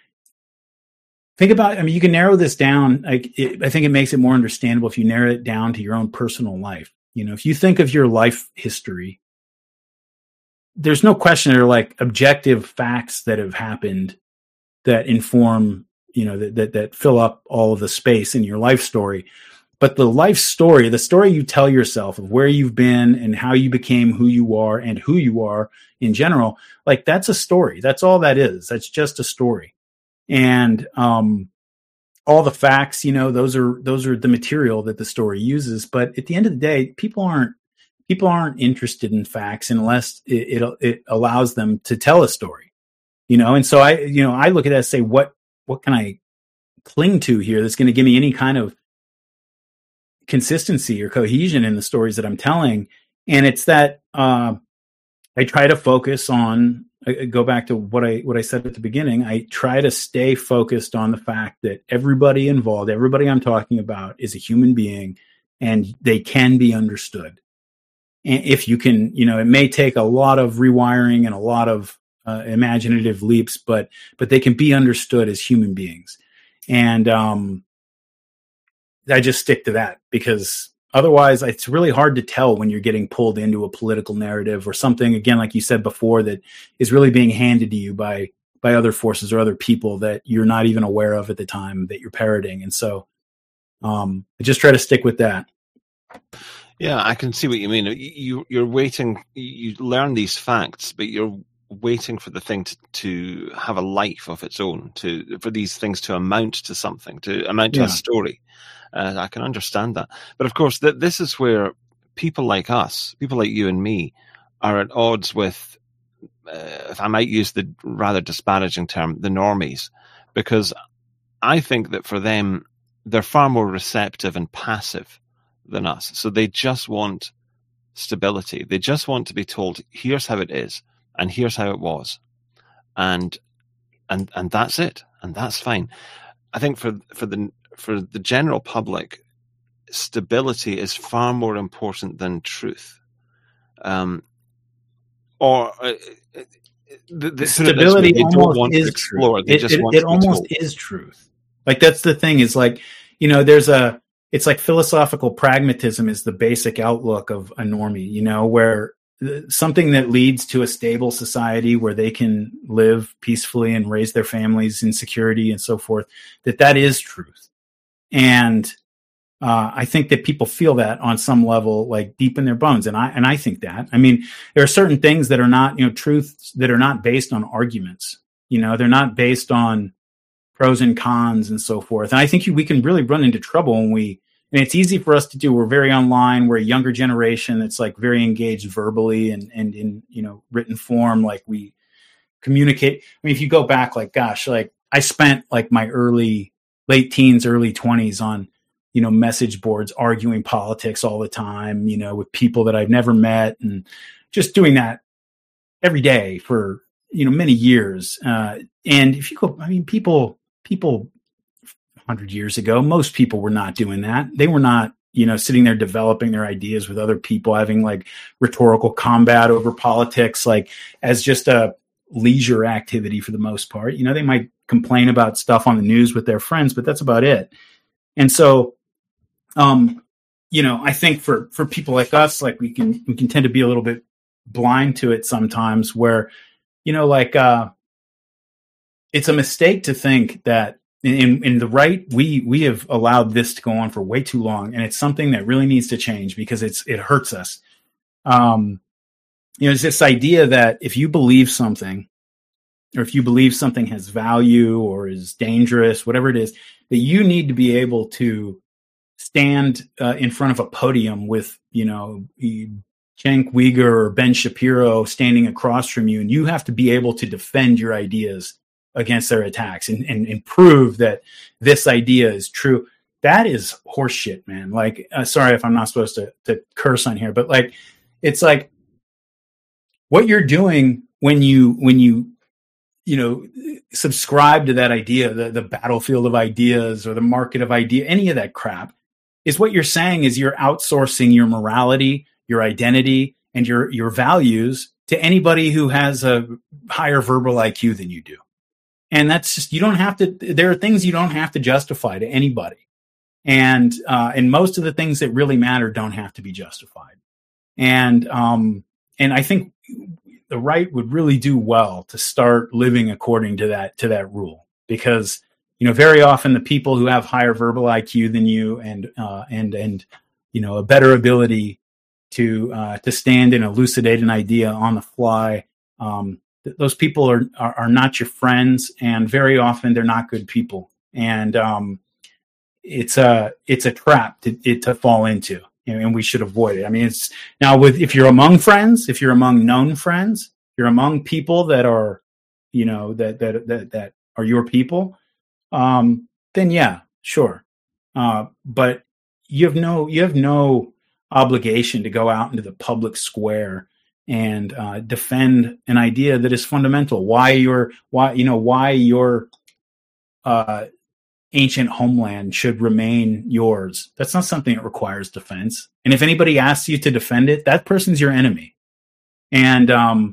think about, I mean, you can narrow this down. I think it makes it more understandable if you narrow it down to your own personal life. You know, if you think of your life history, there's no question there are like objective facts that have happened that inform, you know, that fill up all of the space in your life story. But the life story, the story you tell yourself of where you've been and how you became who you are and who you are in general, like that's a story. That's all that is. That's just a story. And all the facts, you know, those are the material that the story uses. But at the end of the day, people aren't interested in facts unless it allows them to tell a story, you know. And so I look at that and say, what can I cling to here that's going to give me any kind of consistency or cohesion in the stories that I'm telling? And it's that I try to focus on. I go back to what I said at the beginning. I try to stay focused on the fact that everybody involved, everybody I'm talking about, is a human being, and they can be understood. And if you can, you know, it may take a lot of rewiring and a lot of imaginative leaps, but they can be understood as human beings. And I just stick to that, because otherwise it's really hard to tell when you're getting pulled into a political narrative or something, again, like you said before, that is really being handed to you by other forces or other people that you're not even aware of at the time that you're parroting. And so I just try to stick with that. Yeah, I can see what you mean. You're waiting, you learn these facts, but you're waiting for the thing to have a life of its own, for these things to amount to something, to amount to a story. I can understand that. But of course, this is where people like us, people like you and me, are at odds with, if I might use the rather disparaging term, the normies. Because I think that for them, they're far more receptive and passive than us. So they just want stability. They just want to be told, here's how it is, and here's how it was. And that's it. And that's fine. I think for the general public, stability is far more important than truth. The stability they almost don't want is to explore. truth. They just want it to be almost told. is truth. Like, that's the thing, is like, it's like philosophical pragmatism is the basic outlook of a normie, where something that leads to a stable society where they can live peacefully and raise their families in security and so forth, that is truth. And I think that people feel that on some level, like deep in their bones. And I think that, I mean, there are certain things that are not, truths that are not based on arguments. They're not based on pros and cons and so forth. And I think we can really run into trouble and it's easy for us to do. We're very online. We're a younger generation that's like very engaged verbally and in, written form. Like, we communicate. I mean, if you go back, like, gosh, like I spent like my late teens, early 20s on, message boards, arguing politics all the time, with people that I've never met, and just doing that every day for, many years. And if you go, I mean, people 100 years ago, most people were not doing that. They were not, sitting there developing their ideas with other people, having like rhetorical combat over politics, like as just a leisure activity for the most part. They might complain about stuff on the news with their friends, but that's about it. And so, I think for people like us, like we can tend to be a little bit blind to it sometimes, where, it's a mistake to think that in the right, we have allowed this to go on for way too long. And it's something that really needs to change, because it hurts us. It's this idea that if you believe something, or if you believe something has value or is dangerous, whatever it is, that you need to be able to stand in front of a podium with, Cenk Uygur or Ben Shapiro standing across from you, and you have to be able to defend your ideas against their attacks and prove that this idea is true. That is horseshit, man. Like, sorry if I'm not supposed to curse on here, but like, it's like what you're doing when you subscribe to that idea, the battlefield of ideas or the market of idea, any of that crap, is what you're saying is you're outsourcing your morality, your identity, and your values to anybody who has a higher verbal IQ than you do. And that's just, you don't have to, there are things you don't have to justify to anybody. And most of the things that really matter don't have to be justified. And I think the right would really do well to start living according to that rule, because, very often the people who have higher verbal IQ than you and a better ability to stand and elucidate an idea on the fly, those people are not your friends, and very often they're not good people. And it's a trap to fall into, and we should avoid it. I mean, it's now if you're among friends, if you're among known friends, you're among people that are, that are your people, then yeah, sure. But you have no obligation to go out into the public square and defend an idea that is fundamental. Why your ancient homeland should remain yours. That's not something that requires defense. And if anybody asks you to defend it, that person's your enemy. And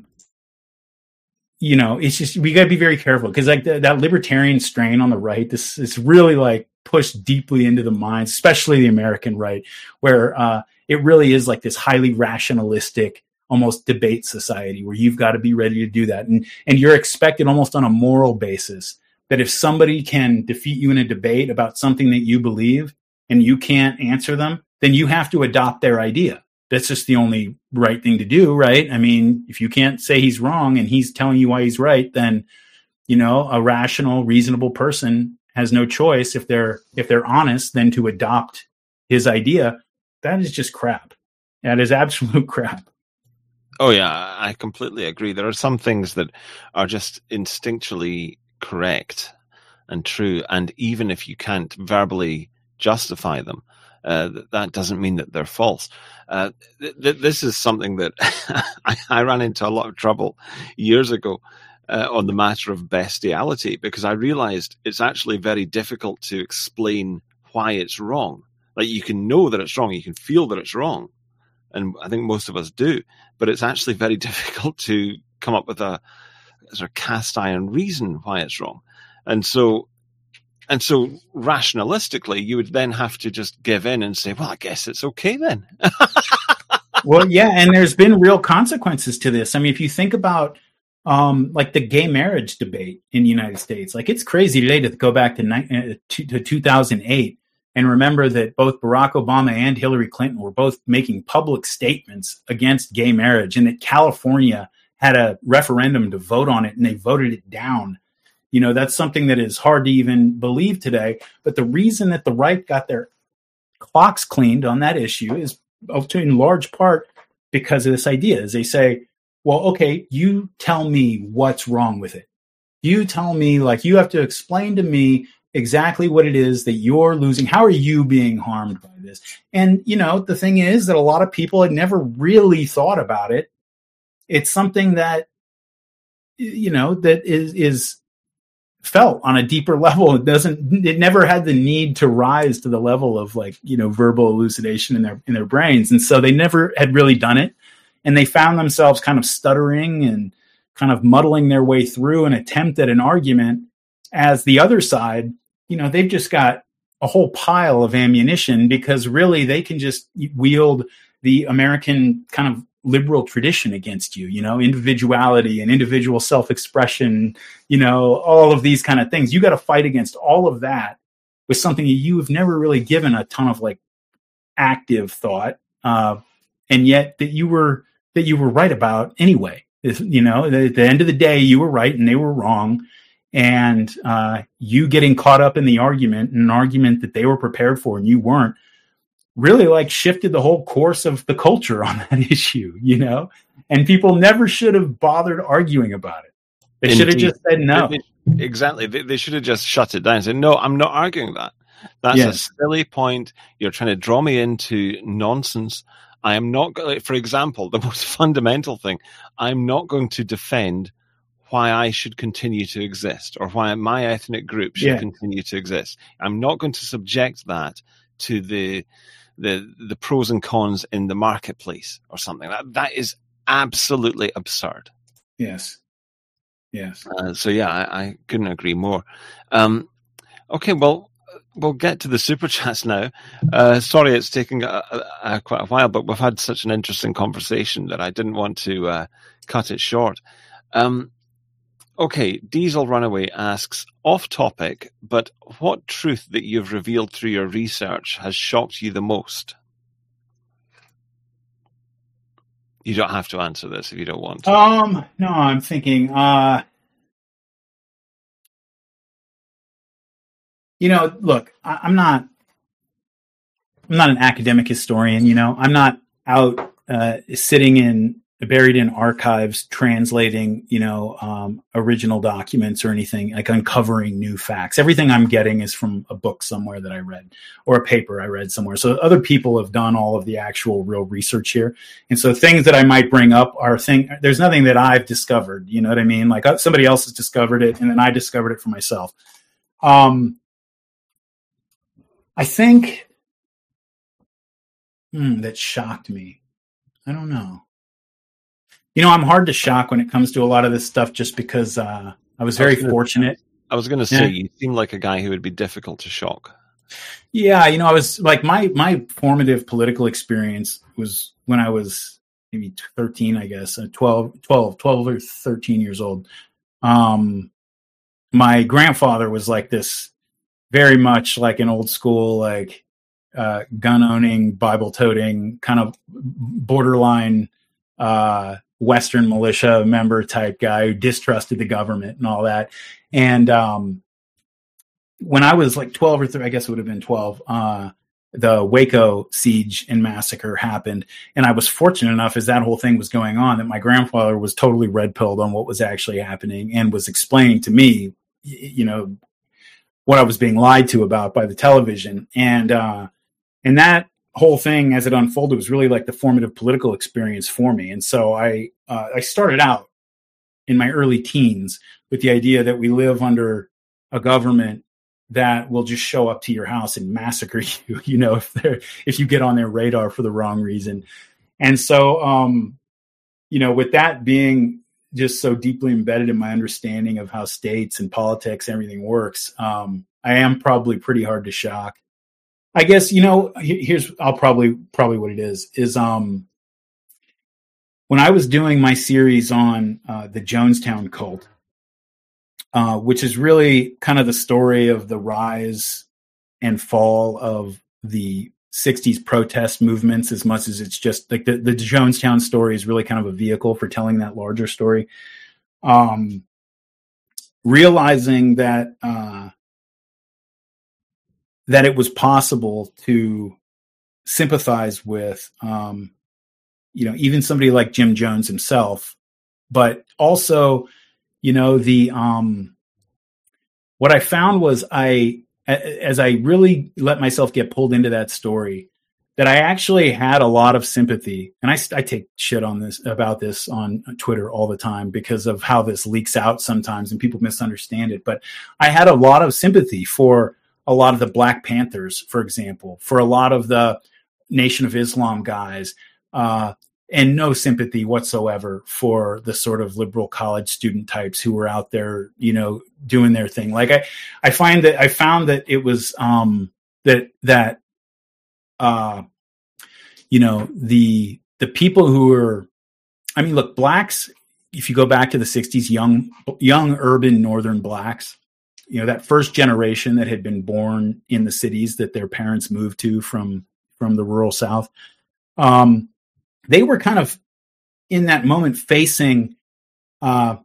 it's just, we got to be very careful, because like that libertarian strain on the right, this is really like pushed deeply into the minds, especially the American right, where it really is like this highly rationalistic, almost debate society where you've got to be ready to do that. And you're expected almost on a moral basis that if somebody can defeat you in a debate about something that you believe and you can't answer them, then you have to adopt their idea. That's just the only right thing to do, right? I mean, if you can't say he's wrong and he's telling you why he's right, then, a rational, reasonable person has no choice, if they're honest, than to adopt his idea. That is just crap. That is absolute crap. Oh yeah, I completely agree. There are some things that are just instinctually correct and true, and even if you can't verbally justify them, that doesn't mean that they're false. This is something that I ran into a lot of trouble years ago on the matter of bestiality, because I realized it's actually very difficult to explain why it's wrong. Like, you can know that it's wrong, you can feel that it's wrong, and I think most of us do, but it's actually very difficult to come up with a sort of cast iron reason why it's wrong. And so rationalistically, you would then have to just give in and say, well, I guess it's okay then. Well, yeah, and there's been real consequences to this. I mean, if you think about like the gay marriage debate in the United States, like, it's crazy today to go back to 2008 and remember that both Barack Obama and Hillary Clinton were both making public statements against gay marriage, and that California had a referendum to vote on it, and they voted it down. You know, that's something that is hard to even believe today. But the reason that the right got their clocks cleaned on that issue is in large part because of this idea. Is they say, well, okay, you tell me what's wrong with it. You tell me, like, you have to explain to me exactly what it is that you're losing. How are you being harmed by this? And, you know, the thing is that a lot of people had never really thought about it. It's something that, you know, that is felt on a deeper level. It never had the need to rise to the level of, like, you know, verbal elucidation in their brains. And so they never had really done it. And they found themselves kind of stuttering and kind of muddling their way through an attempt at an argument, as the other side, you know, they've just got a whole pile of ammunition, because really they can just wield the American kind of liberal tradition against you, you know, individuality and individual self-expression, you know, all of these kind of things. You got to fight against all of that with something that you have never really given a ton of, like, active thought. And yet that you were right about anyway. You know, at the end of the day, you were right and they were wrong. And you getting caught up in the argument, an argument that they were prepared for and you weren't, really, like, shifted the whole course of the culture on that issue, you know? And people never should have bothered arguing about it. They should have just said no. Exactly. They should have just shut it down and said, no, I'm not arguing that. That's a silly point. You're trying to draw me into nonsense. I am not, for example, the most fundamental thing, I'm not going to defend why I should continue to exist, or why my ethnic group should continue to exist. I'm not going to subject that to the pros and cons in the marketplace or something. That is absolutely absurd. Yes. So yeah, I couldn't agree more. Okay, well, we'll get to the super chats now. Sorry, it's taking quite a while, but we've had such an interesting conversation that I didn't want to cut it short. Okay, Diesel Runaway asks, off topic, but what truth that you've revealed through your research has shocked you the most? You don't have to answer this if you don't want to. No, I'm thinking, you know, look, I'm not an academic historian, you know, I'm not out buried in archives translating, you know, original documents or anything, like uncovering new facts. Everything I'm getting is from a book somewhere that I read, or a paper I read somewhere. So other people have done all of the actual real research here. And so things that I might bring up there's nothing that I've discovered, you know what I mean? Like, somebody else has discovered it and then I discovered it for myself. I think that shocked me. I don't know. You know, I'm hard to shock when it comes to a lot of this stuff, just because I was very fortunate. I was going to say, you seem like a guy who would be difficult to shock. Yeah, you know, I was like, my formative political experience was when I was maybe 13, I guess, 12 or 13 years old. My grandfather was like this, very much like an old school, like gun-owning, Bible-toting, kind of borderline Western militia member type guy who distrusted the government and all that. And when I was like 12 or 13, I guess it would have been 12, the Waco siege and massacre happened. And I was fortunate enough, as that whole thing was going on, that my grandfather was totally red-pilled on what was actually happening and was explaining to me, you know, what I was being lied to about by the television. And that whole thing, as it unfolded, was really like the formative political experience for me. And so I started out in my early teens with the idea that we live under a government that will just show up to your house and massacre you, if you get on their radar for the wrong reason. And so, with that being just so deeply embedded in my understanding of how states and politics, everything works, I am probably pretty hard to shock. I guess, here's probably what it is when I was doing my series on the Jonestown cult, which is really kind of the story of the rise and fall of the 60s protest movements, as much as it's just like the Jonestown story is really kind of a vehicle for telling that larger story. Realizing that that it was possible to sympathize with, even somebody like Jim Jones himself, but also, what I found was as I really let myself get pulled into that story, that I actually had a lot of sympathy. And I take shit about this on Twitter all the time because of how this leaks out sometimes and people misunderstand it. But I had a lot of sympathy for a lot of the Black Panthers, for example, for a lot of the Nation of Islam guys, and no sympathy whatsoever for the sort of liberal college student types who were out there, doing their thing. Like I found that it was the people who were, look, blacks, if you go back to the 60s, young urban northern blacks, that first generation that had been born in the cities that their parents moved to from the rural South, they were kind of in that moment facing a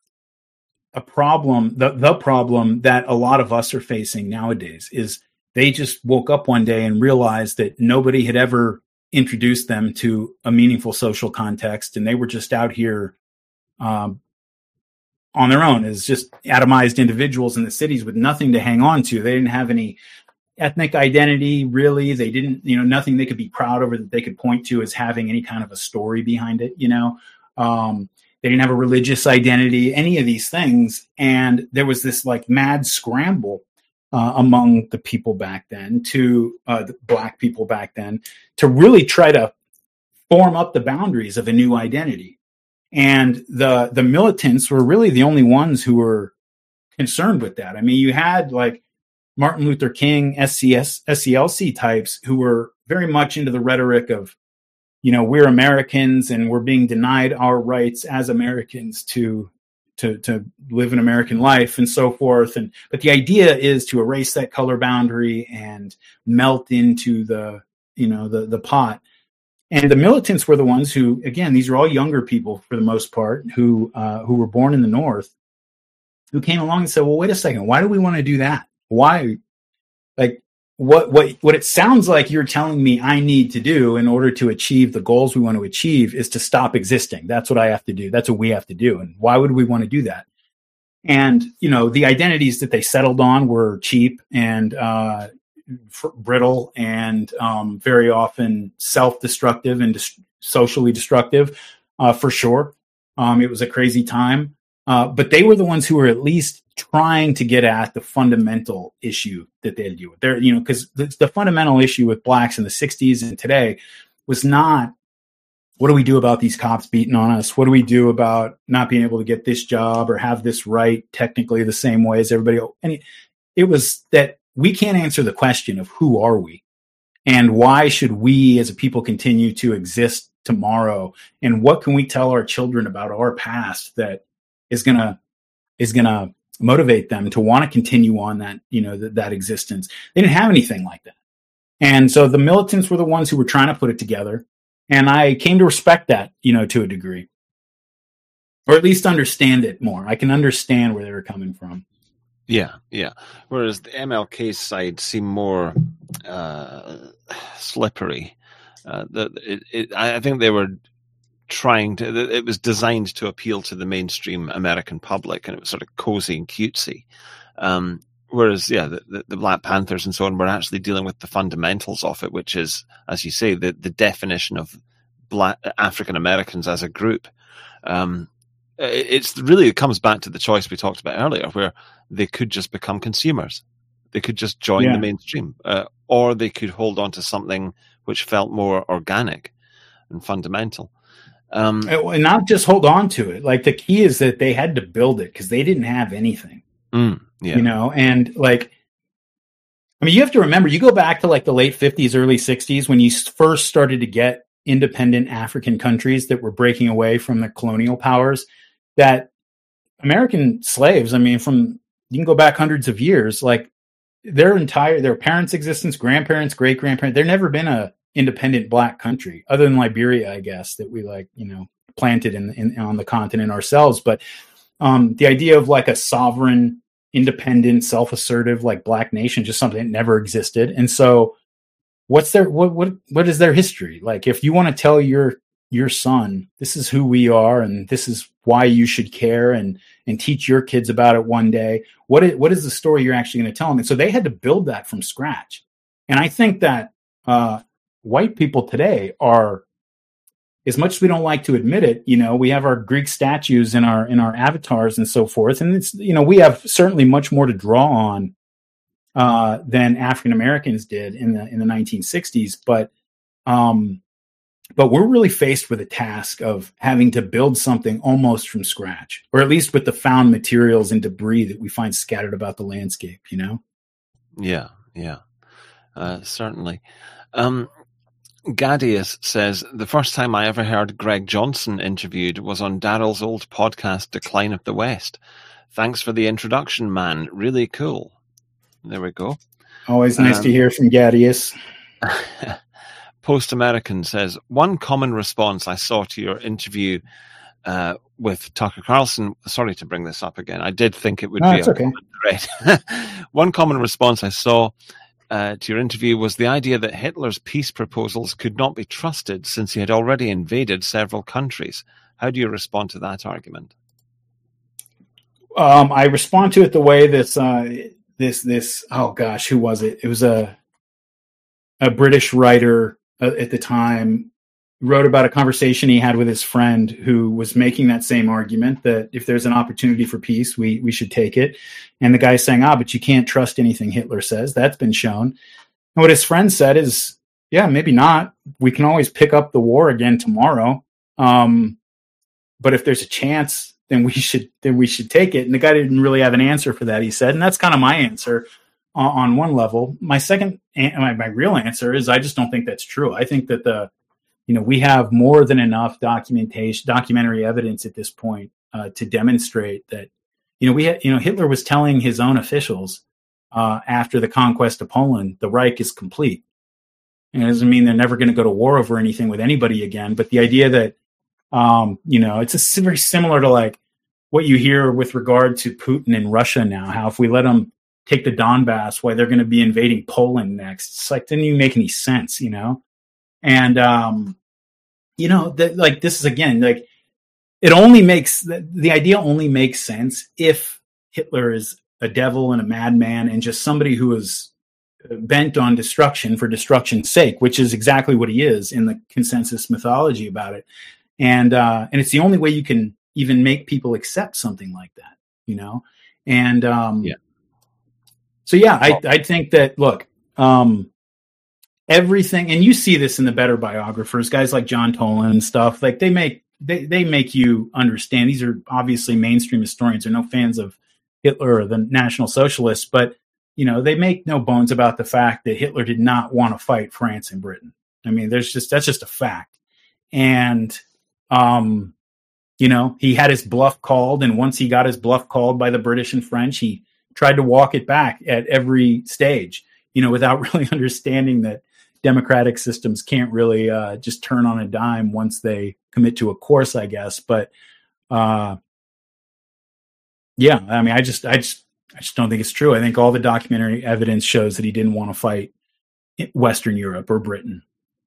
problem, the problem that a lot of us are facing nowadays is they just woke up one day and realized that nobody had ever introduced them to a meaningful social context. And they were just out here on their own as just atomized individuals in the cities with nothing to hang on to. They didn't have any ethnic identity, really. They didn't, nothing they could be proud of or that they could point to as having any kind of a story behind it, They didn't have a religious identity, any of these things. And there was this like mad scramble among the people back then the Black people back then to really try to form up the boundaries of a new identity. And the militants were really the only ones who were concerned with that. You had like Martin Luther King, SCLC types who were very much into the rhetoric of, we're Americans and we're being denied our rights as Americans to live an American life and so forth. But the idea is to erase that color boundary and melt into the pot. And the militants were the ones who, again, these are all younger people for the most part who were born in the North, who came along and said, well, wait a second, why do we want to do that? Why? Like what it sounds like you're telling me I need to do in order to achieve the goals we want to achieve is to stop existing. That's what I have to do. That's what we have to do. And why would we want to do that? And, the identities that they settled on were cheap and brittle and very often self-destructive and socially destructive, for sure. It was a crazy time. But they were the ones who were at least trying to get at the fundamental issue that they had to deal with. Because the fundamental issue with blacks in the 60s and today was not, what do we do about these cops beating on us? What do we do about not being able to get this job or have this right technically the same way as everybody else? And it was that we can't answer the question of who are we and why should we as a people continue to exist tomorrow? And what can we tell our children about our past that is gonna motivate them to want to continue on that, that existence. They didn't have anything like that. And so the militants were the ones who were trying to put it together. And I came to respect that, to a degree, or at least understand it more. I can understand where they were coming from. Yeah. Whereas the MLK side seemed more slippery. I think they were it was designed to appeal to the mainstream American public, and it was sort of cozy and cutesy. Whereas, the Black Panthers and so on were actually dealing with the fundamentals of it, which is, as you say, the definition of Black African Americans as a group. it comes back to the choice we talked about earlier, where they could just become consumers. They could just join the mainstream, or they could hold on to something which felt more organic and fundamental. And not just hold on to it. Like, the key is that they had to build it because they didn't have anything, you know? And like, I mean, you have to remember, you go back to like the late 50s, early 60s, when you first started to get independent African countries that were breaking away from the colonial powers, that American slaves, I mean, you can go back hundreds of years, like their parents' existence, grandparents, great-grandparents, there's never been a independent black country other than Liberia, I guess, that we planted on the continent ourselves. But the idea of like a sovereign, independent, self-assertive, like black nation, just something that never existed. And so what is their history? Like, if you want to tell your son, this is who we are and this is why you should care and teach your kids about it one day, what is the story you're actually going to tell them? And so they had to build that from scratch. And I think that white people today are, as much as we don't like to admit it, we have our Greek statues in our avatars and so forth. And it's, we have certainly much more to draw on than African Americans did in the 1960s. But we're really faced with a task of having to build something almost from scratch, or at least with the found materials and debris that we find scattered about the landscape, Yeah, certainly. Gadius says, the first time I ever heard Greg Johnson interviewed was on Daryl's old podcast, Decline of the West. Thanks for the introduction, man. Really cool. There we go. Always nice to hear from Gadius. Post-American says, one common response I saw to your interview with Tucker Carlson, sorry to bring this up again, I did think it would be okay. Great. One common response I saw to your interview was the idea that Hitler's peace proposals could not be trusted since he had already invaded several countries. How do you respond to that argument? I respond to it the way this oh gosh, who was it? It was a British writer at the time, wrote about a conversation he had with his friend who was making that same argument that if there's an opportunity for peace, we should take it. And the guy's saying, but you can't trust anything Hitler says. That's been shown. And what his friend said is, yeah, maybe not. We can always pick up the war again tomorrow. But if there's a chance, then we should take it. And the guy didn't really have an answer for that, he said. And that's kind of my answer on one level. My real answer is I just don't think that's true. I think that we have more than enough documentary evidence at this point to demonstrate that, Hitler was telling his own officials after the conquest of Poland, the Reich is complete. And it doesn't mean they're never going to go to war over anything with anybody again. But the idea that, it's very similar to like what you hear with regard to Putin in Russia now, how if we let them take the Donbass, why they're going to be invading Poland next. It's like, didn't even make any sense, And, this is again, like it only makes the idea only makes sense if Hitler is a devil and a madman and just somebody who is bent on destruction for destruction's sake, which is exactly what he is in the consensus mythology about it. And it's the only way you can even make people accept something like that, And, So I think that, look, everything, and you see this in the better biographers, guys like John Toland and stuff, like they make you understand. These are obviously mainstream historians. They're no fans of Hitler or the National Socialists, but they make no bones about the fact that Hitler did not want to fight France and Britain. I mean, that's just a fact. And he had his bluff called, and once he got his bluff called by the British and French, he tried to walk it back at every stage, without really understanding that democratic systems can't really just turn on a dime once they commit to a course, I guess. But I mean, I just don't think it's true. I think all the documentary evidence shows that he didn't want to fight Western Europe or Britain.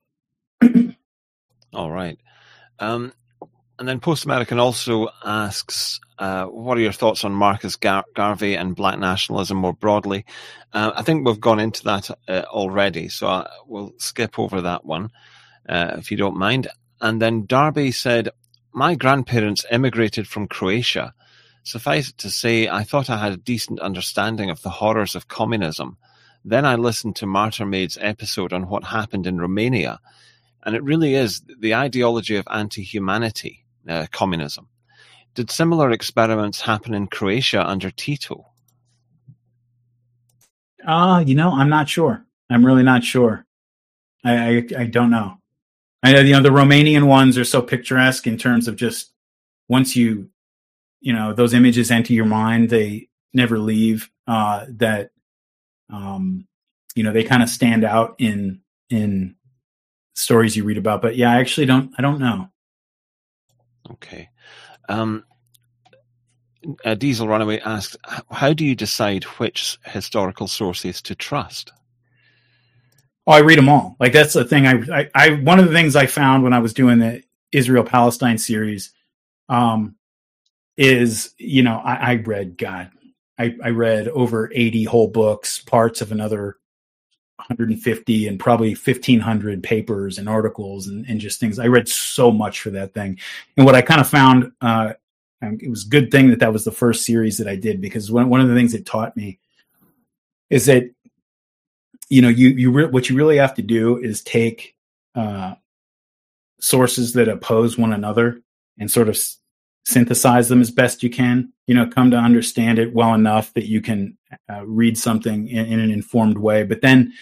All right. And then Post-American also asks, what are your thoughts on Marcus Garvey and black nationalism more broadly? I think we've gone into that already, so we'll skip over that one, if you don't mind. And then Darby said, my grandparents immigrated from Croatia. Suffice it to say, I thought I had a decent understanding of the horrors of communism. Then I listened to Martyr Maid's episode on what happened in Romania, and it really is the ideology of anti-humanity, communism. Did similar experiments happen in Croatia under Tito? I'm not sure. I'm really not sure. I don't know. I know, the Romanian ones are so picturesque in terms of just once those images enter your mind, they never leave. They kind of stand out in stories you read about. But yeah, I don't know. Okay. Diesel Runaway asked, how do you decide which historical sources to trust? Oh, I read them all. Like, that's the thing. I one of the things I found when I was doing the Israel-Palestine series, is, I read over 80 whole books, parts of another 150, and probably 1,500 papers and articles and just things. I read so much for that thing. And what I kind of found, it was a good thing that was the first series that I did, because one of the things it taught me is that, what you really have to do is take sources that oppose one another and sort of synthesize them as best you can, come to understand it well enough that you can read something in an informed way. But then,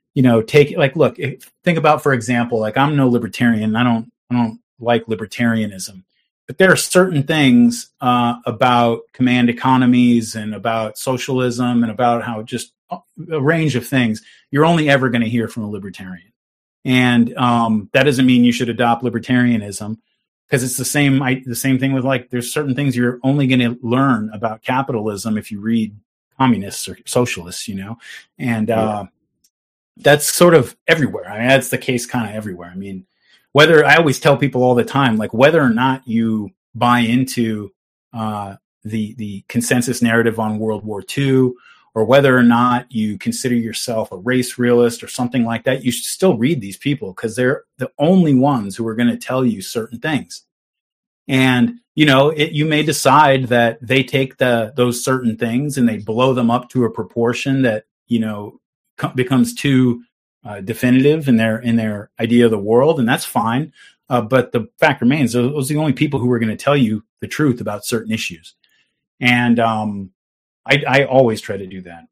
think about, for example, I'm no libertarian. I don't like libertarianism, but there are certain things about command economies and about socialism and about how just a range of things you're only ever going to hear from a libertarian. And that doesn't mean you should adopt libertarianism, because it's the same thing with, there's certain things you're only going to learn about capitalism if you read communists or socialists, and that's sort of everywhere. I mean, that's the case kind of everywhere. I mean, I always tell people all the time, whether or not you buy into the consensus narrative on World War II, or whether or not you consider yourself a race realist or something like that, you should still read these people, because they're the only ones who are going to tell you certain things. And, you may decide that they take those certain things and they blow them up to a proportion that, becomes too definitive in their idea of the world, and that's fine. But the fact remains, those are the only people who are going to tell you the truth about certain issues. And I always try to do that,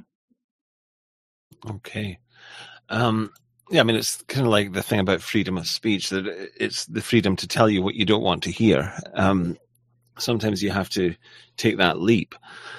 Okay. I mean, it's kind of like the thing about freedom of speech, that it's the freedom to tell you what you don't want to hear. Sometimes you have to take that leap.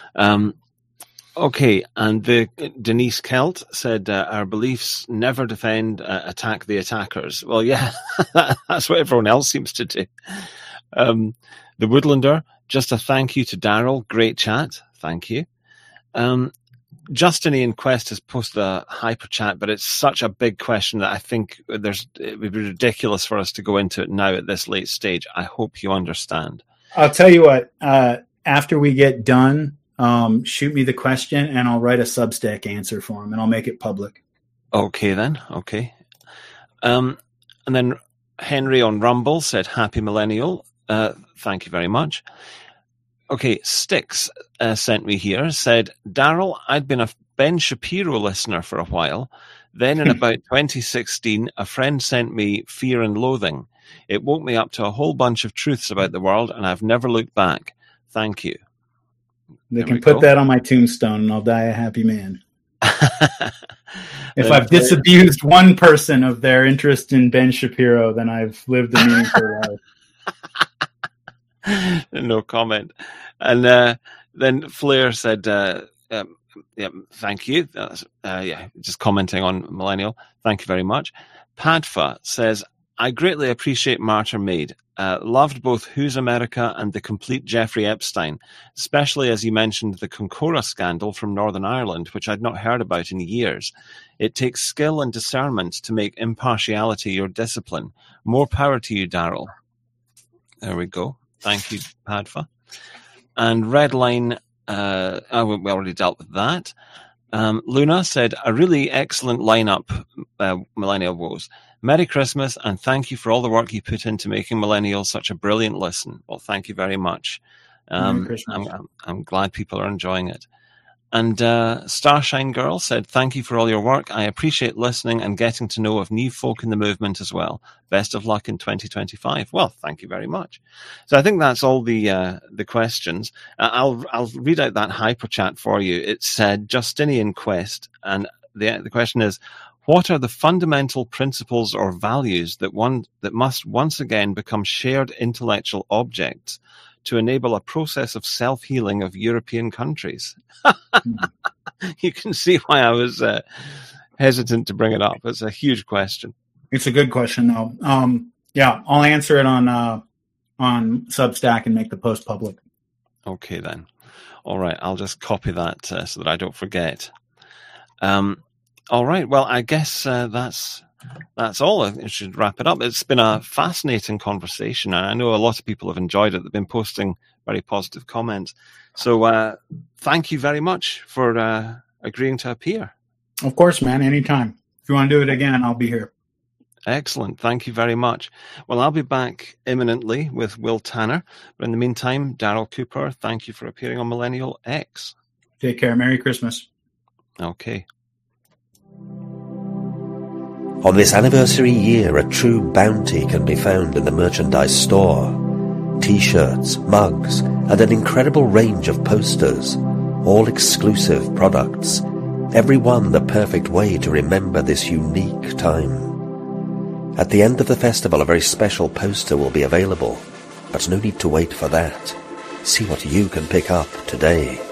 Okay, and Denise Kelt said, our beliefs never defend, attack the attackers. Well, yeah, that's what everyone else seems to do. The Woodlander, just a thank you to Daryl. Great chat. Thank you. Justinian Quest has posted a hyper chat, but it's such a big question that I think it would be ridiculous for us to go into it now at this late stage. I hope you understand. I'll tell you what, after we get done, shoot me the question and I'll write a Substack answer for him and I'll make it public. Okay, then. Okay. And then Henry on Rumble said, Happy Millennial. Thank you very much. Okay, Styx sent me here, said, Daryl, I'd been a Ben Shapiro listener for a while. Then in about 2016, a friend sent me Fear and Loathing. It woke me up to a whole bunch of truths about the world, and I've never looked back. Thank you. They can put that on my tombstone, and I'll die a happy man. If I've disabused one person of their interest in Ben Shapiro, then I've lived a meaningful life. No comment. And then Flair said, thank you. Just commenting on Millennial. Thank you very much. Padfa says, I greatly appreciate Martyr Maid. Loved both Who's America and The Complete Jeffrey Epstein, especially as you mentioned the Concora scandal from Northern Ireland, which I'd not heard about in years. It takes skill and discernment to make impartiality your discipline. More power to you, Daryl. There we go. Thank you, Padfa. And Redline, we already dealt with that. Luna said, a really excellent lineup, Millennial Woes. Merry Christmas, and thank you for all the work you put into making Millennials such a brilliant listen. Well, thank you very much. Merry Christmas. I'm glad people are enjoying it. And Starshine Girl said, thank you for all your work. I appreciate listening and getting to know of new folk in the movement as well. Best of luck in 2025. Well, thank you very much. So I think that's all the questions. I'll read out that hyper chat for you. It said Justinian Quest, and the question is, what are the fundamental principles or values that must once again become shared intellectual objects to enable a process of self-healing of European countries? You can see why I was hesitant to bring it up. It's a huge question. It's a good question, though. Yeah, I'll answer it on Substack and make the post public. Okay, then. All right, I'll just copy that so that I don't forget. All right, well, I guess that's all. I should wrap it up. It's been a fascinating conversation, and I know a lot of people have enjoyed it. They've been posting very positive comments. So thank you very much for agreeing to appear. Of course, man, anytime. If you want to do it again, I'll be here. Excellent. Thank you very much. Well, I'll be back imminently with Will Tanner. But in the meantime, Daryl Cooper, thank you for appearing on Millennial X. Take care. Merry Christmas. Okay. On this anniversary year, a true bounty can be found in the merchandise store. T-shirts, mugs, and an incredible range of posters, all exclusive products, every one the perfect way to remember this unique time. At the end of the festival, a very special poster will be available, but no need to wait for that. See what you can pick up today.